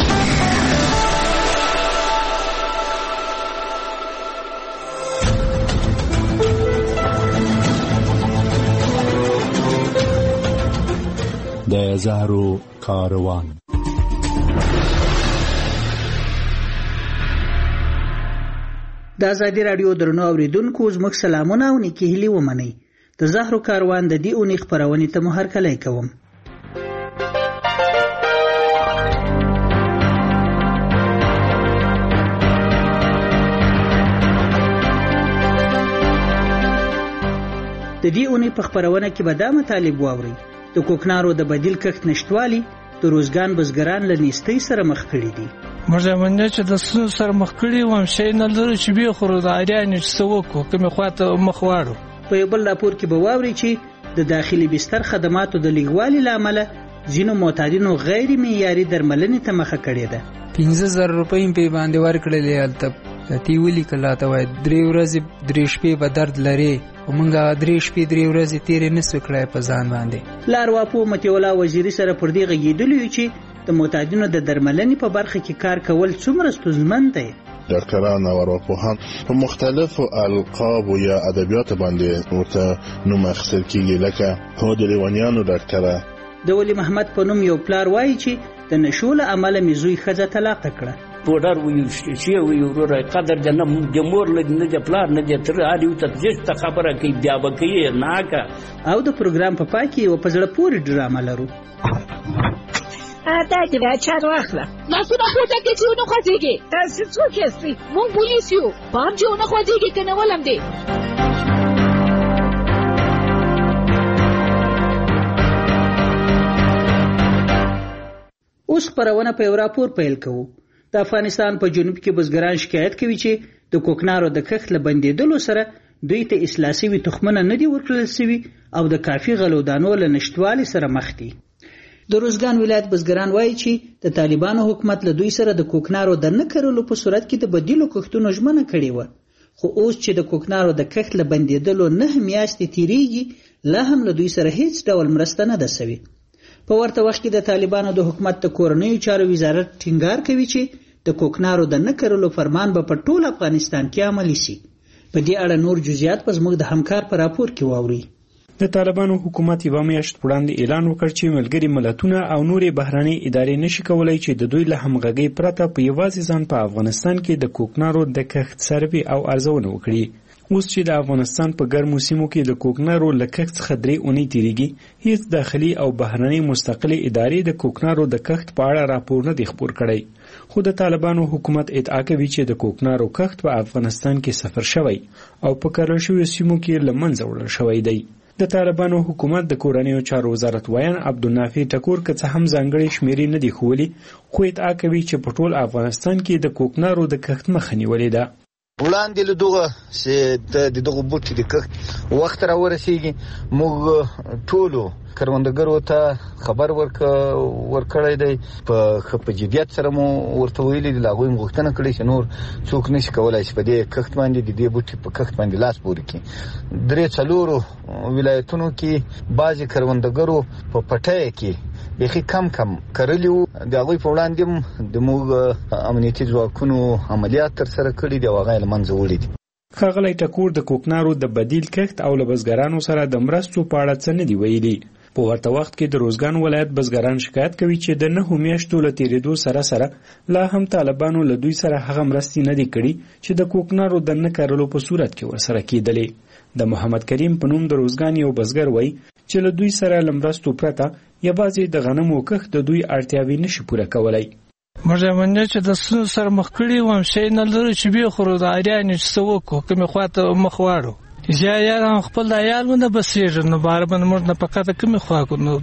د زهرو کاروان. د آزادي رادیو درنو اوریدونکو زموږ سلامونه او نیکی هیلې ومنئ. د زهرو کاروان د دې اونۍ خپرونې ته مو هرکلی کوم. د دې اونۍ په خبرونه کې به دا مطالب واوري. د کوکنارو د بدیل کښت نشټوالي د روزګان بزګران له نیستۍ سره مخ کړي دي. مرزا منځ چې د سونو سره مخ کړي وم شي نه لري چې به خورو د اړیانې څه وکړو کومه خواته مخ واړو. په یو بل راپور کې به واوري چې د داخلي بستر خدماتو د لیږوالي لامل ځینو معتادینو غیر معیاري درملنې ته مخه کړې ده. پنځه زره روپۍ په باندې ورکړلې البته تی ویلي کله ته وای درې ورځې درې شپې به درد لري او مونږه درې شپې درې ورځې تیرې نسو کړای په ځان باندې. لارواپو متولا وزیری سره پر دې غږیدلی چې د معتادینو د درملنې په برخه کې کار کول څومره ستونزمن دی. ډاکټران او ارواپوهان په مختلفو القاب یا ادبیات باندې ورته نوم اخیستل کیږي لکه هو د لیوانیانو ډاکټره. د ولی محمد په نوم یو پلار وایي چې د نشو له امله مې زوی ښځه طلاق کړه. پوډر وي شي وي ورور قدر د نه مور نه د پلار نه د تر اړیو ته څه خبره کوي بیا به کوي نه کا. او د پروګرام په پای کې یو په زړه پورې ډرامه لرو. دا دې دا چار واخله ناسونه پورته کې چې ونه خوځېږي تاسو څوک یاستئ؟ مونږ پولیس یو پام چې ونه خوځېږي که نه ولم دی. اوس خبرونه په یو راپور پیل کوو. د افغانستان په جنوب کې بزګران شکایت کوي چې د کوکنارو د کښت له بندېدلو سره دوی ته اصلاح شوي تخمونه نه دي ورکړل شوي او د کافي غلو دانو له نشتوالي سره مخ دي. د روزګان ولایت بزګران وایي چې د طالبانو حکومت له دوی سره د کوکنارو د نه کرلو په صورت کې د بدیلو کښتونو ژمنه کړې وه، خو اوس چې د کوکنارو د کښت له بندېدلو نه میاشتې تیریږي لا هم له دوی سره هیڅ ډول مرسته نه ده سوې. په ورته وخت کې د طالبانو د حکومت د کورنیو چارو وزارت ټینګار کوي چې د کوکنارو د نه کرلو فرمان به په ټول افغانستان کې عملي شي. په دې اړه نور جزئیات په زموږ د همکار په راپور کې واورئ. د طالبانو حکومت یوه میاشت وړاندې اعلان وکړ چې ملګري ملتونه او نورې بهرنۍ ادارې نشي کولای چې د دوی له همغږۍ پرته په یوازې ځان په افغانستان کې د کوکنارو د کښت سروې او ارزونه وکړي. اوس چې د افغانستان په ګرمو سیمو کې د کوکنارو له کښت څخه درې اونۍ تیریږي، هیڅ داخلي او بهرنۍ مستقلې ادارې د کوکنارو د کښت په اړه راپور نه دی خپور کړی. خو د طالبانو حکومت ادعا کوي چې د کوکنارو کښت په افغانستان کې صفر شوی او په کرل شویو سیمو کې له منځه وړل شوی دی. د طالبانو حکومت د کورنیو چارو وزارت ویان عبدالنافع ټکور که څه هم ځانګړې شمیرې نه دي ښوولي، خو ادعا کوي چې په ټول افغانستان کې د کوکنارو د کښت مخه نیولې ده. وړاندې له دغه چې د دغه بوټي د کښت وخت را ورسیږي موږ ټولو کروندګرو ته خبر ورک ورکړی دی، په په جدیت سره مو ورته ویلي دي، له هغوی مو غوښتنه کړې چې نور څوک نشي کولی چې په دې کښت باندې د دې بوټي په کښت باندې لاس پورې کړي. درې څلورو ولایتونو کې بعضې کروندګرو په پټیه کې بیخي کم کم کرلي وو. د هغوی په وړاندې هم د موږ امنیتي ځواکونو عملیات ترسره کړي دي او هغه یې له منځه وړي دي. ښاغلی ټکور د کوکنارو د بدیل کښت او له بزګرانو سره د مرستو په اړه څه نه دي ویلي. په ورته وخت کې د روزګان ولایت بزګران شکایت کوي چې د نهو میاشتو له تیریدو سره سره لا هم طالبانو له دوی سره هغه مرستې نه دي کړي چې د کوکنارو د نه کرلو په صورت کې ورسره کېدلې. د محمد کریم په نوم د روزګان یو بزګر وایي چې له دوی سره له مرستو پرته یوازې د غنمو کښت د دوی اړتیاوې نشي پوره کولی. مرزا منځ چې د سونو سره مخ کړي وم شي نه لري چې به خورو د اړیانې څه وکړو کومه خواته مخ واړو. یا یاران خپل د عیالونه بسېږي نو بار باندې موږ نه پکاته کومې خوا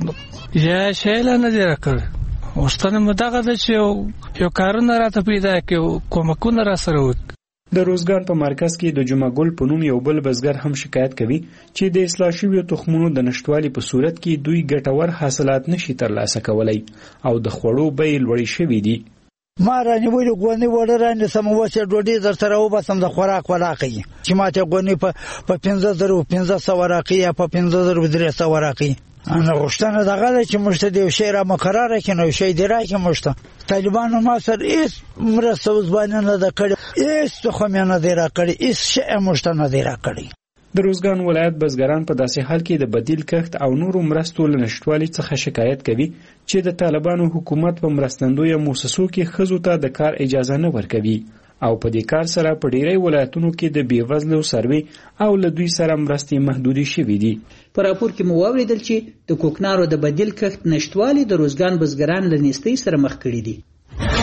کو یا شی لا نه دی راکړی. غوښتنه مو دغه ده چې یو کارونه راته پیدا کړي، کومکونه را سره وکړي. د روزګان په مرکز کې د جمعه ګل په نوم یو بل بزګر هم شکایت کوي چې د اصلاح شویو تخمونو د نشتوالي په صورت کې دوی ګټور حاصلات نشي ترلاسه کولی او د خوړو بیې لوړې شوي دي. ما رانیولي غونې وړه رانیسم اوس یې ډوډۍ در سره وباسم د خوراک ولاقوي چې ماته غونې په پنځه زرو پنځه سوه راکوي یا په پنځه زرو درې سوه راکوي. نو غوښتنه دغه ده چې موږ ته د یو شی را مقرره کړي، نو یو شی دې راکړي موږ ته. طالبانو ما سره هېڅ مرسته اوس باندې نه ده کړې، هېڅ تخم یې نه دی راکړی، هېڅ شی یې موږ ته نه دی راکړی. د روزګان ولایت بزګران په داسې حال کې د بدیل کښت او نورو مرستو له نشتوالي څخه شکایت کوي چې د طالبانو حکومت په مرستندویه مؤسسو کې ښځو ته د کار اجازه نه ورکوي او په دې کار سره په ډیری ولایتونو کې د بېوزلو سروې او له دوی سره مرستې محدودې شوي دي. په راپور کې مو واورېدل چې د کوکنارو د بدیل کښت نشتوالي د روزګان بزګران له نیستۍ سره مخ کړي دي.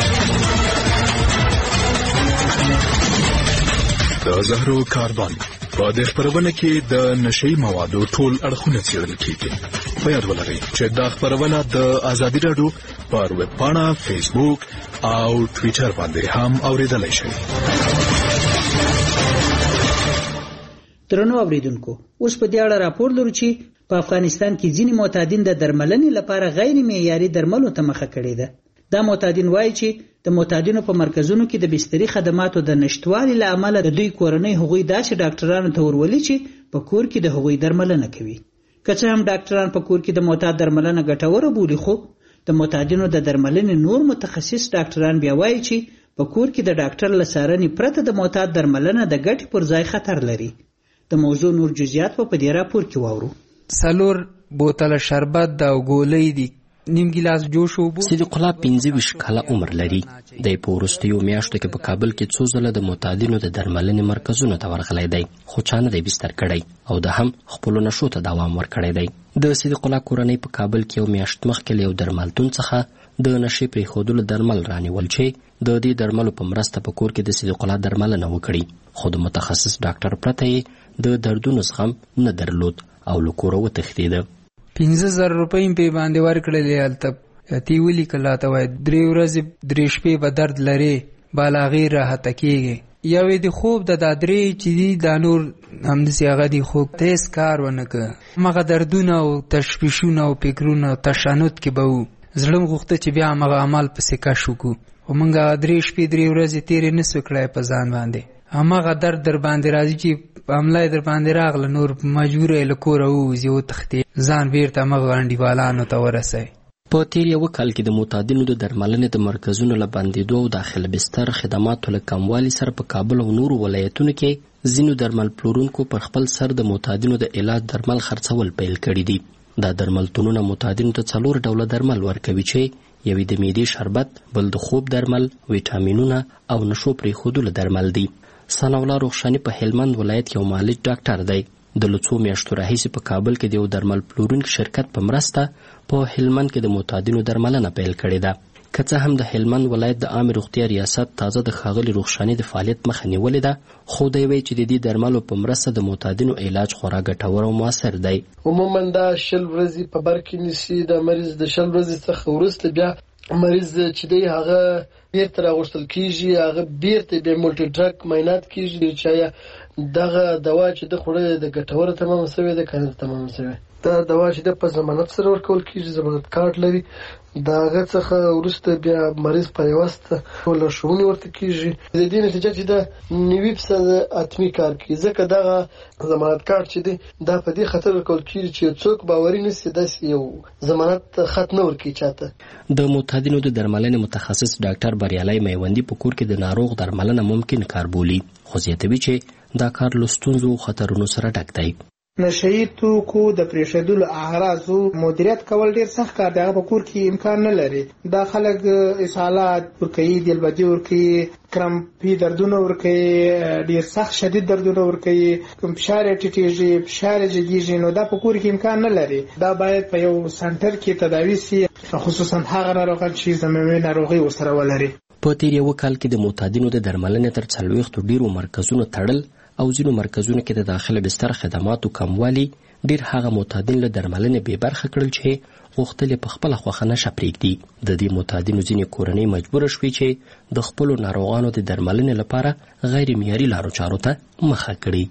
د زهرو کاروان په دې خبرونه کې د نشي موادو ټول اړخونه څېړل کیږي. په یاد ولرئ چې دا خبرونه د ازادي راډیو پر ویب پاڼه، فیسبوک او ټویټر باندې هم اوریدلای شئ. درنو اوریدونکو، اوس په دې اړه راپور لرو چې په افغانستان کې ځینې معتادین د درملنې لپاره غیر معیاري درملو ته مخه کړې ده. دا معتادین وایي چې د معتادینو په مرکزونو کې د بستري خدماتو د نشټوالي له امله د دوی کورنۍ هغوی داسې ډاکټرانو ته ورولي چې په کور کې د هغوی درملنه کوي. که څه هم ډاکټران په کور کې د معتاد درملنه ګټوره بولي، خو د معتادینو د درملنې نور متخصص ډاکټران بیا وایي چې په کور کې د ډاکټر له څارنې پرته د معتاد درملنه د ګټې پر ځای خطر لري. د موضوع نور جزئیات په دې راپور کې واورو. سلور بوتله شربت دا ګولۍ دي، نیم ګیلاس جوش اوبه. صدیق الله پنځه ویشت کاله عمر لري. د په وروستیو میاشتو کې په کابل کې څو ځله د معتادینو د درملنې مرکزونو ته ورغلی دی، خو چا نه دی بستر کړی او د هم خپلو نشو ته دوام ورکړی دی. د صدیق الله کورنۍ په کابل کې یو میاشت مخکې له یو درملتون څخه د نشې پرېښودلو درمل رانیول چې د دې درملو په مرسته په کور کې د صدیق الله درملنه وکړي، خو د متخصص ډاکټر پرته یې د دردونو زغم نه درلود او له کوره وتښتېده. پنځه زره روپۍ په باندې ورکړلې. هلته تی ولیکل راته وایي درې ورځې درې شپې به درد لرې، بالاغې راحته کېږي. یوې د خوب د دا درې چې دي دا نور همداسې هغه دي، خو ته هېڅ کار ونه کړه. همغه دردونه او تشویشونه او فکرونه او تشنج کې به وو. زړه م غوښته چې بیا همغه عمل پسې کش وکړو، خو موږ درې شپې درې ورځې تېرې نه سو کړی په ځان باندې. همغه درد در باندې راځي چې حمله در باندې راغله، نور مجبور یې له کوره ووځي وتښتې، ځان بیرته همغه انډیوالانو ته ورسوي. په تیر یو کال کې د معتادینو د درملنې د مرکزونو له بندېدو او داخل بستر خدماتو له کموالي سره په کابل او نورو ولایتونو کې ځینو درمل پلورونکو پر خپل سر د معتادینو د علاج درمل خرڅول پیل کړي دي. دا درملتونونه معتادینو ته څلور ډوله درمل ورکوي چې یوې د معدې شربت، بل د خوب درمل، ویټامینونه او نشو پرېښودلو درمل دي. ثناءالله رخشاني په هلمند ولایت یو مالج ډاکټر دی. د لڅو میاشتو راهیسې په کابل کې د یو درمل پلورونکي شرکت په مرسته په هلمند کې د معتادینو درملنه پیل کړې ده. که څه هم د هلمند ولایت د عامې روغتیا ریاست تازه د ښاغلي رخشاني د فعالیت مخه نیولې ده، خو دی وایي چې د دې درملو په مرسته د معتادینو علاج خورا ګټور او موثر دی. عموما دا شل ورځې په بر کې نیسي. د مریض د شل ورځې څخه وروسته بیا مریض چې دی هغه بیرته راغوښتل کېږي، هغه بیرته بیا مولټي ډرګ معاینات کېږي چې آیا دغه دوا چې د خوړلې د ګټوره تمام شوې ده که نه تمام شوې. دا دوا چې د په ضمانت سره ورکول کېږي، ضمانت کارت لري. د هغه څخه وروسته بیا مریض په یوسته لارښوونې ورته کېږي. د دې نتیجه چې د نوي فیصد حتمي کار کوي، ځکه دغه ضمانت کارت چې دی دا په دې خاطر ورکول کېږي چې څوک باوري نشي داسې یو ضمانت خط نه ورکوي چاته. د معتادینو د درملنې متخصص ډاکټر بریالي میوندي په کور کې د ناروغ درملنه ممکن کار بولي، خو زیاتوي چې دا کار له ستونزو او خطرونو سره ډک دی. نشهیي توکو د پرېښودلو اعراضو مدیریت کول ډیر سخت کار دی، هغه په کور کې امکان نه لري. دا خلک اسهالات ورکوي، دلبدي ورکوي، کرمپي دردونه ورکوي، ډیر سخت شدید دردونه ورکوي، فشار یې ټیټېږي، فشار یې جګېږي، نو دا په کور کې امکان نه لري. دا باید په یو سنټر کې تداوي سي، خصوصا هغه ناروغان چې زمومي ناروغي ورسره ولري. په تیر یو کال کې د معتادینو د درملنې تر څلوېښتو ډیرو مرکزونو تړل او ځینو مرکزونو کې د داخله بستر خدماتو کموالی ډیر هغه معتادین له درملنې بې برخه کړل چې غوښتل یې په خپله خوښه نشه پرېږدي. د دې معتادینو ځینې کورنۍ مجبوره شوې چې د خپلو ناروغانو د درملنې لپاره غیر معیاري لارو چارو ته مخه کړي.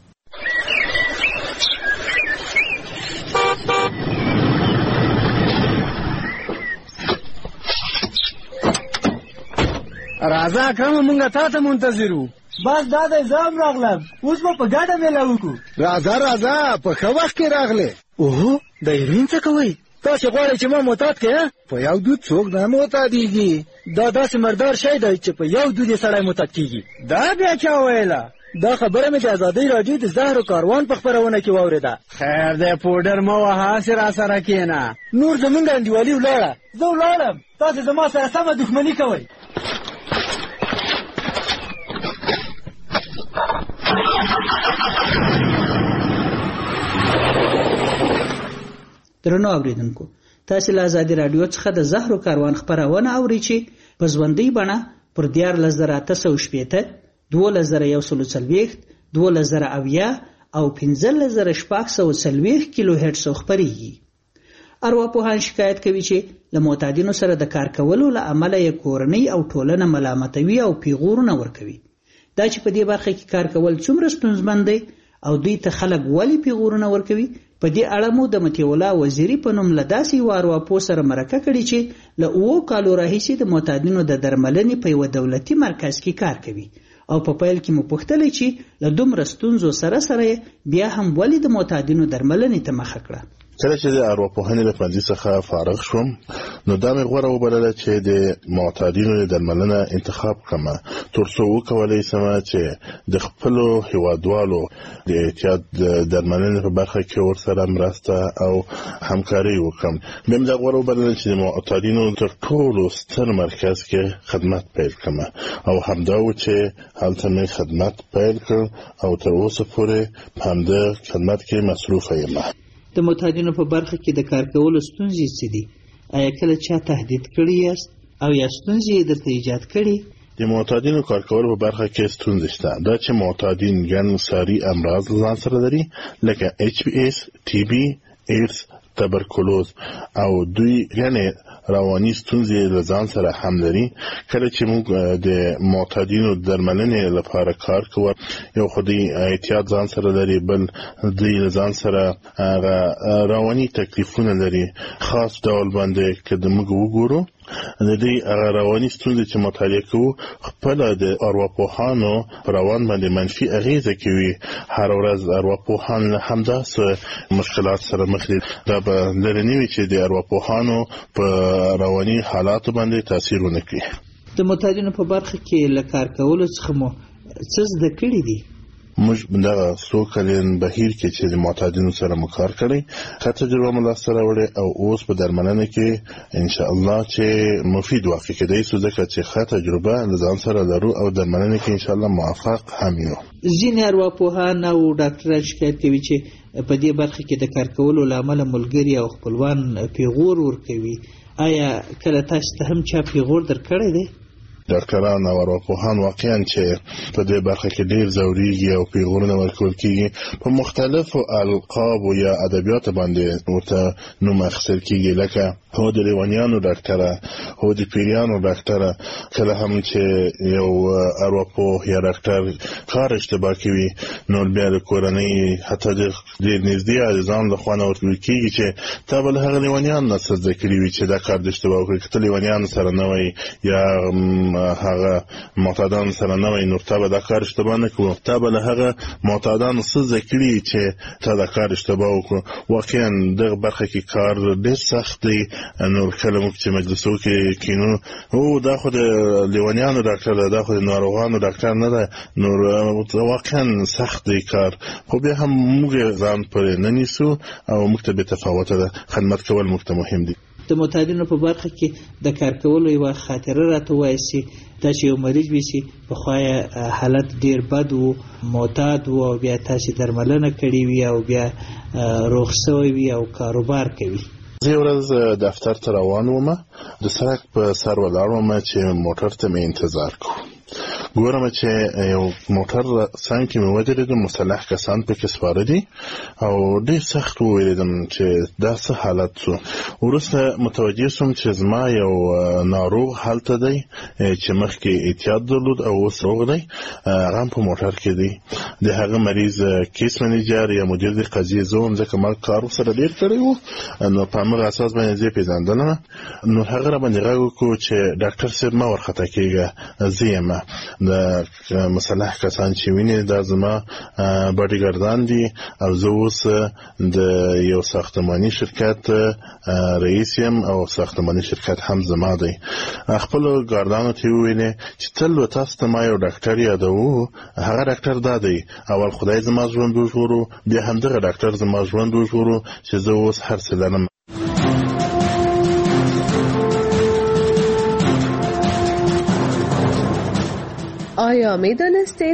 راځه اکرمه مونږ تا ته منتظر وو. بس دا د زام راغلم، اوس به په ګډه میله وکړو. راځه راځه په ښه وخت کې راغلې. اوهو د هیروین څه کوئ؟ تاسې غواړئ چې ما معتاد کړې؟ په یو دود څوک نه معتادېږي. دا داسې مردار شی دی چې په یو دود یې سړی معتاد کېږي. دا بیا چا ویله؟ دا خبره مې د ازادۍ راډیو د زهرو کاروان په خپرونه کې واورېده. خیر دی پوډر مه وهه، هسې راسره کښېنه. نور زمونږ انډیوالي ولاړه. زه ولاړم، تاسې زما سره سمه دښمني کوئ. درنو اوریدونکو، تاسو له ازادي رادیو څخه د زهرو کاروان خبرونه اورئ چې په ژوندۍ بڼه پر دیارلس زره اته سوه شپېته، دولس زره یو سل څلوېښت، دولس زره اویا او پنځلس زره شپږ سوه څلوېښت کیلو هرټز خپرېږي. ارواپوهان شکایت کوي چې له معتادینو سره د کار کولو له امله یې کورنۍ او ټولنه ملامتوي او پیغورونه ورکوي. دا چې په دې برخه کې کار کول څومره ستونزمن دی او دوی ته خلک ولې پیغورونه ورکوي، په دې اړه مو د مطیع الله وزیري په نوم له داسې یوه ارواپوه سره مرکه کړې چې له اوو کالو راهیسې د معتادینو د درملنې په یوه دولتي مرکز کې کار کوي او په پیل کې مو پوښتلی چې له دومره ستونزو سره سره بیا هم ولې د معتادینو درملنې ته مخه کړه. کله چې د ارواپوهنې له پوهنځي څخه فارغ شوم نو دا مې غوره وبلله چې د معتادینو د درملنه انتخاب کړم تر څو وکولی سم چې د خپلو هیوادوالو د اعتیاد درملنې په برخه کې ورسره مرسته او همکاري وکړم. بیا مې دا غوره وبلله چې د معتادینو تر ټولو ستر مرکز کې خدمت پیل کړم او همدا و چې هلته مې خدمت پیل کړ او تر اوسه پورې په همدې خدمت کې مصروفه یم. د معتادینو په برخه کې د کار کولو ستونزې څه دي؟ آیا کله چا تهدید کړی یاست او یا ستونزې یې درته ایجاد کړي؟ د معتادینو کار کولو په برخه کې ستونزې شته. دا چې معتادین ګڼ ساري امراض ځان سره لري لکه ایچ پی ایس، ټي بي، ایډز، تبرکلوز او دوی ګڼې رواني ستونزې له ځان سره هم لري. کله چې موږ د معتادینو درملنې لپاره کار کوو یو خو د اعتیاد ځان سره لري، بل دوی له ځان سره رواني تکلیفونه لري. خاص ډول باندې که د موږ وګورو د دې هغه رواني ستونزې چې مطالعه کوو خپله د ارواپوهانو په روان باندې منفي اغېزه کوي. هر ورځ ارواپوهان له همداسې مشکلات سره مخ دي. دا به لرې نه وي چې د ارواپوهانو په رواني حالاتو باندې تاثیر ونه کړي. د معتادینو په برخه کې له کار کولو څخه مو څه زده کړي دي؟ موږ دغه څو کلن بهیر کې چې د معتادینو سره مو کار کړی ښه تجربه مو لاسته راوړې او اوس په درملنه کې انشاءالله چې مفید واقع کېدی سو ځکه چې ښه تجربه له ځان سره لرو او درملنه کې انشاءالله موفق هم یو. ځینې ارواپوهان او ډاکټران شکایت کوي چې په دې برخه کې د کار کولو له امله ملګري او خپلوان پیغور ورکوي. آیا کله تاسو ته هم چا پیغور درکړی دی؟ ډاکټران او ارواپوهان واقعا چې په دې برخه کې ډیر ځوريږي او پیغورونه ورکول کیږي په مختلفو القاب یا ادبیات باندې ورته نوم اخیستل کیږي لکه هو د لیوانیانو ډاکټره، هو د پیریانو ډاکټره. کله هم چې یو ارواپوه یا ډاکټر کار اشتباه کوي نو بیا د کورنۍ حتی د نږدې عزیزان له خوا نه ورته ویل کیږي چې تا به له هغه لیوانیانو نه څه زده کړي وي چې دا کار د اشتباه وکړي. که ته لیوانیانو سره نه وای یا هغه معتادانو سره نه وای نو تا به دا کار اشتباه نه کوو. تا به له هغه معتادانو څه زده کړي چې تا دا کار اشتباه وکړو. واقعا دغه برخه کې کار ډېر سخت دی. نو کله موږ چې مجلسو کې کینو او دا خو د لیوانیانو ډاکټر ده، دا خو د ناروغانو ډاکټر نه ده، نو واقعا سخت دی کار. خو بیا هم موږ ځان پرې نه نیسو او موږ ته بې تفاوته ده. خدمت کول موږ ته مهم دي. د معتادینو په برخه کې د کار کولو یوه خاطره راته ووایئ چې دا چې یو مریض وي چې پخوا حالت ډېر بد و، معتاد و او بیا تاسې درملنه کړې وي او بیا روغ سوی وي او کاروبار کوي. زه ورځ دفتر ته روان وم، د سړک په سر ولاړ وم چې موټر ته مې انتظار کوم. ګورم چې یو موټر څنګ کې مې ودرېدم، مسلح کسان پکې سپاره دي او ډېر سخت وویرېدم چې دا څه حالت شو. وروسته متوجه سوم چې زما یو ناروغ هلته دی چې مخکې اعتیاد درلود او اوس روغ دی، هغه هم په موټر کې دی. د هغه مریض کیس منیجر یا مدیر د قضیې زه وم ځکه ما کار ورسره ډېر کړی و، نو په همغه اساس باندې زه یې پېژندلم. نو هغه راباندې غږ وکړو چې ډاکټر صاحب مه ورخطا کېږه، زه یم. د مسلح کسان چې ویني دا زما باډیګاردان دي او زه اوس د یو ساختماني شرکت رئیس یم او ساختماني شرکت هم زما دی. خپلو ګاردانو ته وویلې چې تل به تاسو ته ما یو ډاکټر یادوو، هغه ډاکټر دا دی. اول خدای زما ژوند وژغورو، بیا همدغه ډاکټر زما ژوند وژغورو چې زه اوس هر څه لرم. آیا می دانستید؟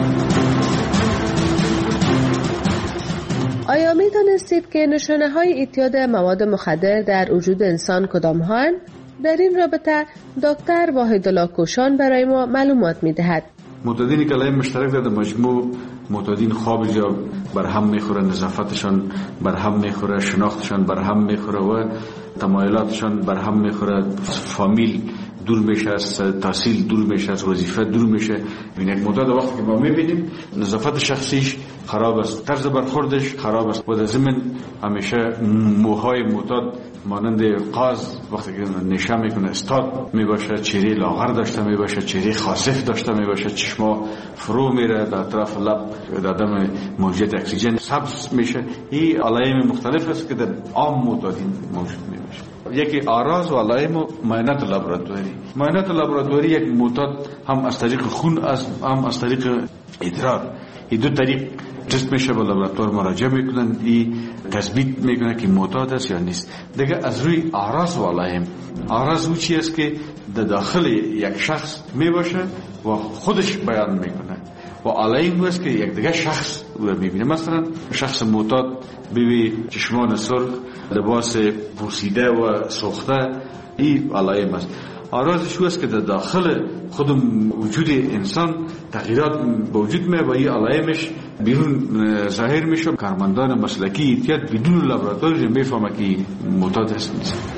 آیا می دانستید که نشانه های اعتیاد مواد مخدر در وجود انسان کدام هاند؟ در این رابطه دکتر واحدالله کوشان برای ما معلومات می دهد. معتادین کلای مشترک در مجموع معتادین خواب جا بر هم میخوره، نظافتشان بر هم میخوره، شناختشان بر هم میخوره و تمایلاتشان بر هم میخوره، فامیل دور میشه از تحصیل، دور میشه از وظیفه، دور میشه. این یک معتاد وقتی که ما میبینیم نظافت شخصیش خراب است، طرز برخوردش خراب است و در ضمن همیشه موهای معتاد مانند قاز وقتی که نشه میکنه استاد میباشه، چهره لاغر داشته میباشه، چهره خاصف داشته میباشه، چشما فرو میره، در طرف لب در دم موجود اکسیژن سبز میشه. این علائم مختلف است که در عام معتادین موجود میباشه. یکی آراز و علائم معاینات لابراتواری. معاینات لابراتواری یک معتاد هم از طریق خون از هم از طریق ادرار، این دو طریق تست میشه، با لابراتوار مراجعه میکنن، این تثبیت میکنه که معتاد است یا نیست. دیگه از روی آراز و علائم، آراز او چی است که در داخل یک شخص میباشه و خودش بیان میکنه و علائم است که یک دیگه شخص او میبینه. مثلا شخص معتاد ببی چشمان سرخ، لباس پوسیده و سوخته، این علائم است. آراز شو است که در داخل خود وجود انسان تغییرات به وجود میاد و این علائمش بیرون ظاهر میشه. کارمندان مسلکی احتیاط بدون لابراتوار میفهمه که معتاد است نیست.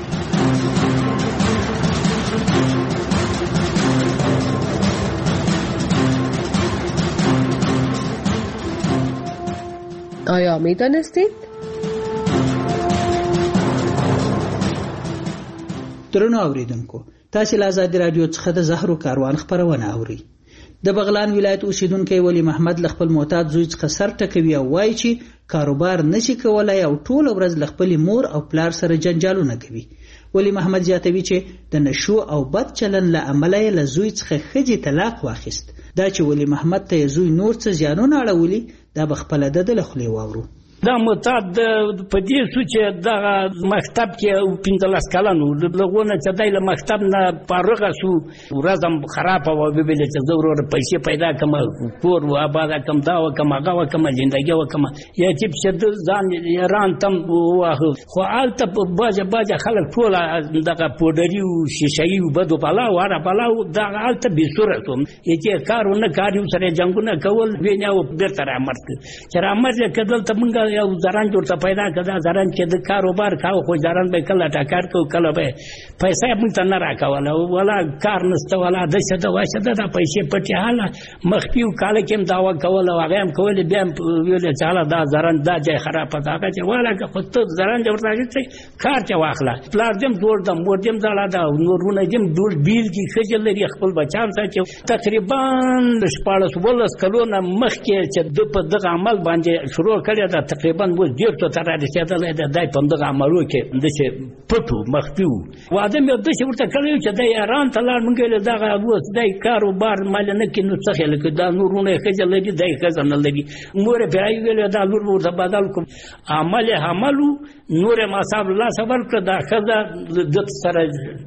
آیا میدانستید؟ درنو اوریدونکو، تاسو له آزاد رادیو څخه د زهرو کاروان خبرونه اورئ. د بغلان ولایت اوسیدونکو ولی محمد لخپل معتاد زوی څخه سر ټکوي او وایي چې کاروبار نشي کولای او ټول ورځ لخپل مور او پلار سره جنجالونه کوي. ولی محمد زیاتوي چې د نشو او بد چلن له امله له زوی څخه خځې طلاق واخیست. دا چې ولی محمد ته زوی نور څه زیانونه اړولي دا بخپله د لخلې واورو. دا معتاد په دې سو چې دا مکتب کې پنځلس کلن و، لغونه چې دای له مکتب نه فارغ شو، ورځم خراب و ویل چې ضرور پیسې پیدا کم، کور و آباد کم، دا و کم، هغه و کم، ژوندۍ و کم، یا چې چې ځان ایران تم واه خو الته باج باج خلک ټول دغه پودری او شیشې وبدو بالا واره بالا دا الته به صورت چې کارونه کاریو سره جنگونه کول ویناو بیرته رامرته چې رامرته کدل ته مونږ یو ځران جوړته پیدا کړه. ځران چې د کاروبار کاو خو ځران به کله ټاکار کو کله به پیسې موږ ته نه راکوله ولا کار نشته ولا د څه د واشه د پیسې پټه حاله مخفیو کاله کې داوا کوله هغه هم کوله بیا ویل چې حاله دا ځران دا ځای خراب پتا چې ولا خو ته ځران جوړ راځي کار چې واخله پلار دم جوړ دم مور دم زړه دا نورونه دم ډول بیل کی خجل لري خپل بچان سره تقریبا شپاړس ولس کلونه مخکې چې د په دغه عمل باندې شروع کړی دا تقریبا و ډیر ته تر رسیدل د دای په دغه عملو کې د څه پټو مخفیو واده مې د څه ورته کړی چې د ایران ته لاړ مونږ له دغه اوس د کاروبار مال نه کې نو څه خلک دا نورونه خجل لري دای خزانه لري مور به ای ویل دا نور ورته بدل کوم عمل عملو نور ما صاحب الله صبر کړ دا خزه د سره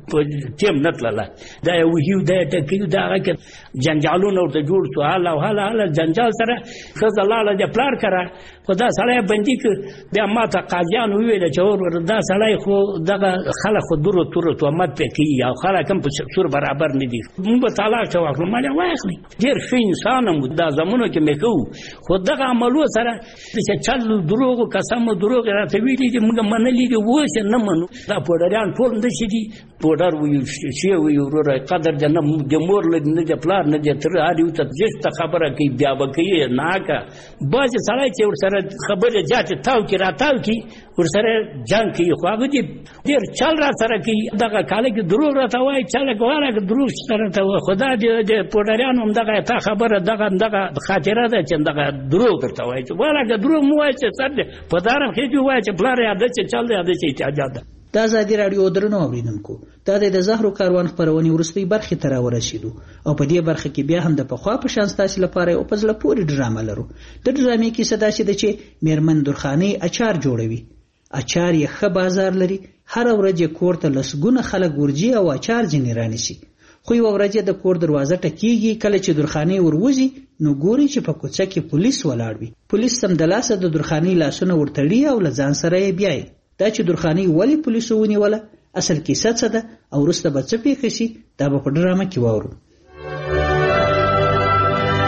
تیم نتلله دا یو هیو د ټکیو دا کې جنجالونه ورته جوړ شو حالا حالا حالا جنجال سره خزه لاله د پلار کړه خدا سړی بندي ک بیا ما ته قاضیان ویل چې ور دا سړی خو دغه خلک خو درو تور تو مت پکې او خلک هم په سور برابر نه دي موږ طلاق شو خو مالې واخلي ډیر ښه انسان مو دا زمونو کې مکو خو دغه عملو سره چې چل دروغ قسم دروغ راته ویلي دي موږ منلې دي وښه نه منو دا پوډریان ټول د شي دي پوډر وي شي وي ورور قدر جن د مور نه د پلار نه د تر اړیو ته جست خبره کوي بیا بکې نه کا باز سړی چې ور سره خبره جاته تاو کی راتاو کی ور سره جنگ کی خو هغه دې ډیر چل را سره کی دغه کاله کې دروغ راته وای چل غواړه دروغ سره ته خدا دې د پوډریان هم دغه تا خبره دغه دغه خاطره ده چې دغه دروغ درته وای چې ورګه دروغ مو وای چې سر دې په دارم کې دی وای چې بلار یاد چې چل دی یاد چې اجازه د آزادي رادیو درنو اوریدونکو دا د زهرو کاروان خبرونه ورسپی برخه تر ورسېدو او په دې برخه کې بیا هم د پخوا په شان ستاسو لپاره او په ځله پوری ډرامه لرو. د ډرامې کې صدا شي د چې میرمن درخاني اچار جوړوي. اچار یې ښه بازار لري، هر ورځ کور ته لسګونه خلک ورجی او اچار ځینې رانیسي. خو یو ورځ د کور دروازه ټکیږي کله چې درخاني وروزي نو ګوري چې په کوڅه کې پولیس ولاړ وي. پولیس سم د لاسه د درخاني لاسونه ورتړي او لځان سره یې بیاي. دا چې درخاني ولی پولیسو ونیوله اصل کیسه څه ده او وروسته به څه پیښ شي دا به په ډرامه کې واورو.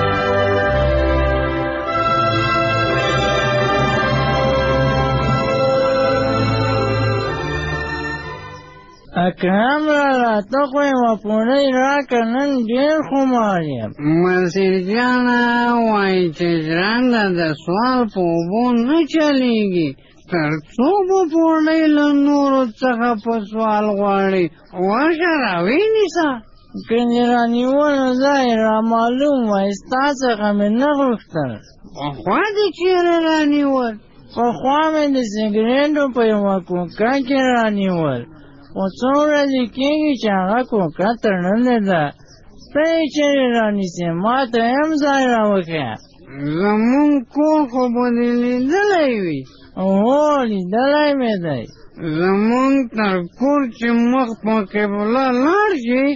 اکرم لالا ته خو یوه پوړۍ راکړه نن ډېر خمار یم. مسیر جانه وایي چې ژرنده د سوال په اوبو نه چلیږي تر څو به پوړۍ له نورو څخه په سوال غواړي. ورشه راویې نیسه. که دې رانیول نو ځای رامعلوم وای ستا څخه مې نه غوښتل. پخوا دې چېرې رانیول؟ پخوا مې د سګرېټو په یوه کوکه کې رانیول، خو څو ورځې کېږي چې هغه کوکه تړلې ده. ته یې چېرې رانیسې؟ ما ته هم ځای راوښیه. زمونږ کور خو به دې لیدلی وي. هو لیدلی مې دی. زمونږ تر کور چې مخ په قبله لاړ شي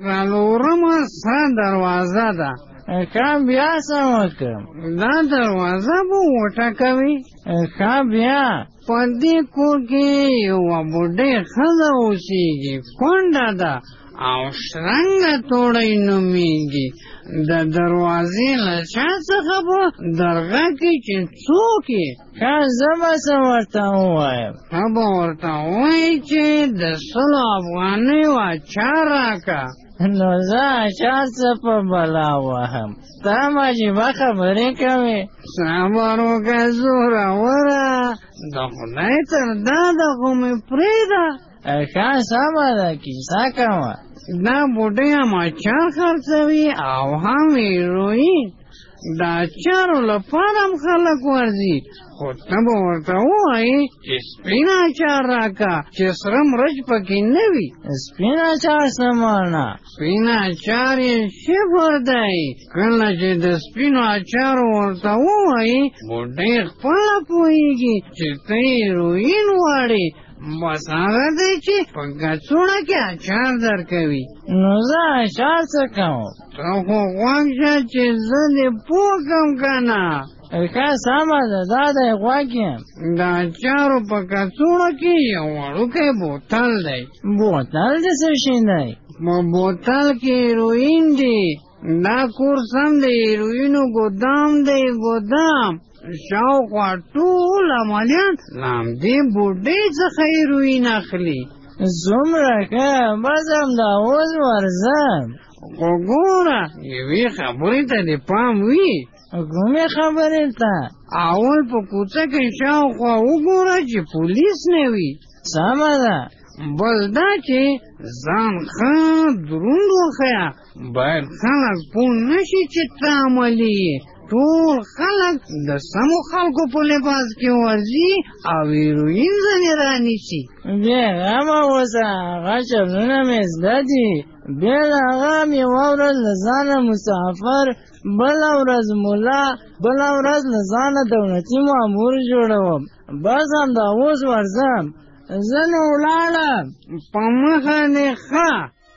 څلورمه سره دروازه ده. ښه بیا څه وکړم؟ دا دروازه به وټکوي. ښه بیا؟ په دې کور کې یوه بوډۍ ښځه اوسېږي، کونډه ده او شرنګه توړۍ نومېږي. د دروازې له شا څخه به درغکي چې څوک یې. ښه زه به څه ورته ووایم؟ ته به ورته ووایې چې د سلو افغانیو اچار راکړه. نو زه اچار څه په بلا وهم؟ ته هم عجیبه خبرې کوې. صبر وکړه زوروره، د خدای تر داده خو مې پرېږده. ښه سمه ده کیسه کوه. دا بوډۍ هم اچار خرڅوي او هم هیروین. د اچارو لپاره هم خلک ورځي، خو ته به ورته ووایې چې سپین اچار راکړه چې سره مرچ پکې نه وي. سپین اچار څه معنا؟ سپین اچار یې صفر دی. کله چې د سپینو اچارو ورته ووایې بوډۍ خپله پوهېږي چې ته هیروین غواړې. بس هغه دی چې په کڅوړه کې اچار درکوي. نو زه اچار څه کوم؟ ته خو غوږ شه چې زه دې پوه کړم که نه. ښه سمه ده دا دی غوږ یم. د اچارو په کڅوړه کې یو وړوکی بوتل دی. بوتل د څه شي دی؟ په بوتل کې هیروین دی. دا کور سم د هیروینو ګودام دی، ګودام. شاوخوا ټول عملیان له همدې بوډۍ څخه هیروین اخلي. څومره ښه، بس همدا اوس ورځم. خو ګوره یوې خبرې ته دې پام وي. کومې خبرې ته؟ اول په کوڅه کې شاوخوا وګوره چې پولیس نه وي. سمه ده. بل دا چې ځان ښه دروند وښیه، باید خلک پوه نه شي چې ته عملي یې. ټول خلک د سمو خلکو په لباس کې ورځي او هیروین ځنې رانیسي. بې غمه اوسه، هغه چلونه مې زده دي. بې له هغه هم یوه ورځ له ځانه مسافر، بله ورځ ملا، بله ورځ له ځانه دولتي مامور جوړوم. بس همدا اوس ورځم. زه نو ولاړم. په مخه دې ښه.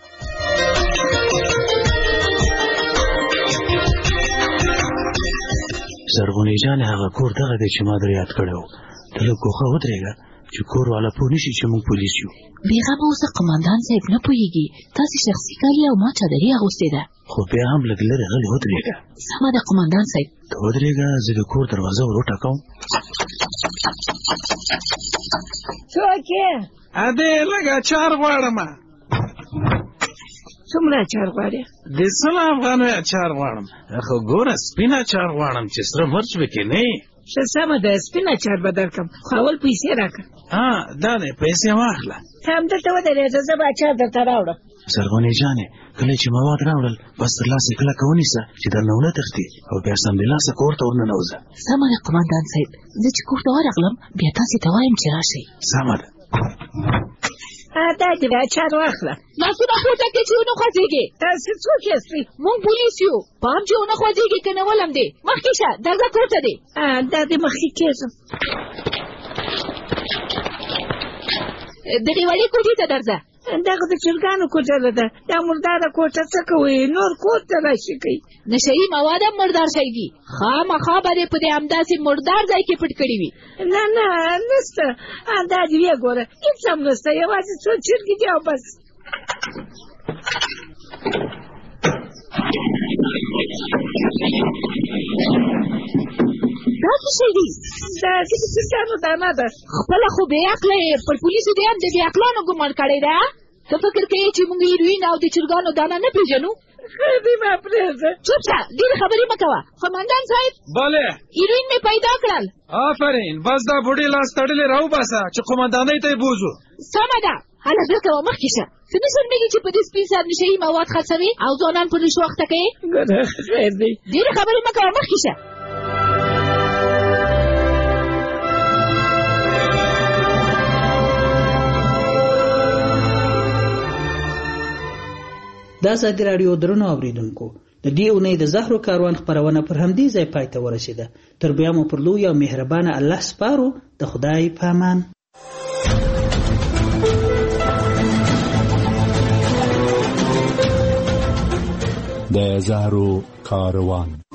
زرغونې جانې هغه کور دغه دی چې ما در یاد کړی و. ته لږ ګوښه ودرېږه چې کور والا پوه نه شي چې موږ پولیس یو. بېغمه اوسه، قمندان صاحب نه پوهېږي. تاسې شخصي کالي او ما چادري اغوستې ده. خو بیا هم لږ لرې غلې ودرېږه. سمه ده قمندان صاحب. ته ودرېږه، زه د کور دروازه ور وټکوم. څوک یې؟ ادې لږ اچار غواړمه. څومره اچار غواړې؟ د سلو افغانیو اچار غواړم. خو ګوره سپین اچار غواړم چې سره مرچ پکې نه وي. ښه سمه ده، سپین اچار به درکړم، خو اول پیسې راکړه. ها دا دی، پیسې واخله. ته همدلته ودرېږه، زه به اچار درته راوړم. زرغونې جانې کله چې مواد راوړل بس تر لاسه کلکه ونیسه چې درنه ونه تښتي او بیا سمدلاسه کور ته ورننوځه. سمه ده قمندان صاحب، زه چې کور ته ورغلم بیا تاسې ته وایم چې راشئ. سمه ده. دا دې اچار واخله. لاسونه پورته کړې چې ونه خوځېږې. تاسې څوک یاستئ؟ موږ پولیس یو. پام چې ونه خوځېږې که نه ولم دی. مخکې شه، درځه کور ته دی. دا دې مخکې کېږم. د غیوالي کوټې ته درځه. دغه د چرګانو کوټه ده. دا مرداره کوټه څه کوئ؟ نور کور ته راشي کوي. نشهیي مواد هم مردار شی دي. خامخا به دې په دې همداسې مردار ځای کې پټ کړي وي. نه نه نسته. دا دې ویې ګوره، هېڅ هم نسته، یوازې څو چرګې دي او بس. دا څه شی دي؟ دا چې د چرګانو دانه ده. خپله خو بې عقله یې، پر پولیسو دې هم د بې عقلانو ګمان کړی ده. ته فکر کوې چې موږ هیروین او د چرګانو دانه نه پیژنو؟ خدای ما پرېږده. چوپ شه، ډېرې خبرې مه کوه. قومندان صاحب، بله، هیروین مې پیدا کړل. آفرین، بس دا بوډۍ لاس تړلې راوباسه چې قومندانۍ ته یې بوځو. سمه ده، هله زر کوه، مخکې شه. څه نه شرمېږي چې په دې سپین سر نشه یي مواد خرڅوې او ځوانان په نشو اخته کوې؟ ګناه خیر دی. ډېرې خبرې مه کوه، مخکې شه. د ازادي راډیو درنو اوریدونکو، د دې اونۍ د زهرو کاروان خپرونه پر همدې ځای پای ته ورسېده. تر بیا مو پر لوی او مهربانه الله سپارو. د خدای په امان. د زهرو کاروان.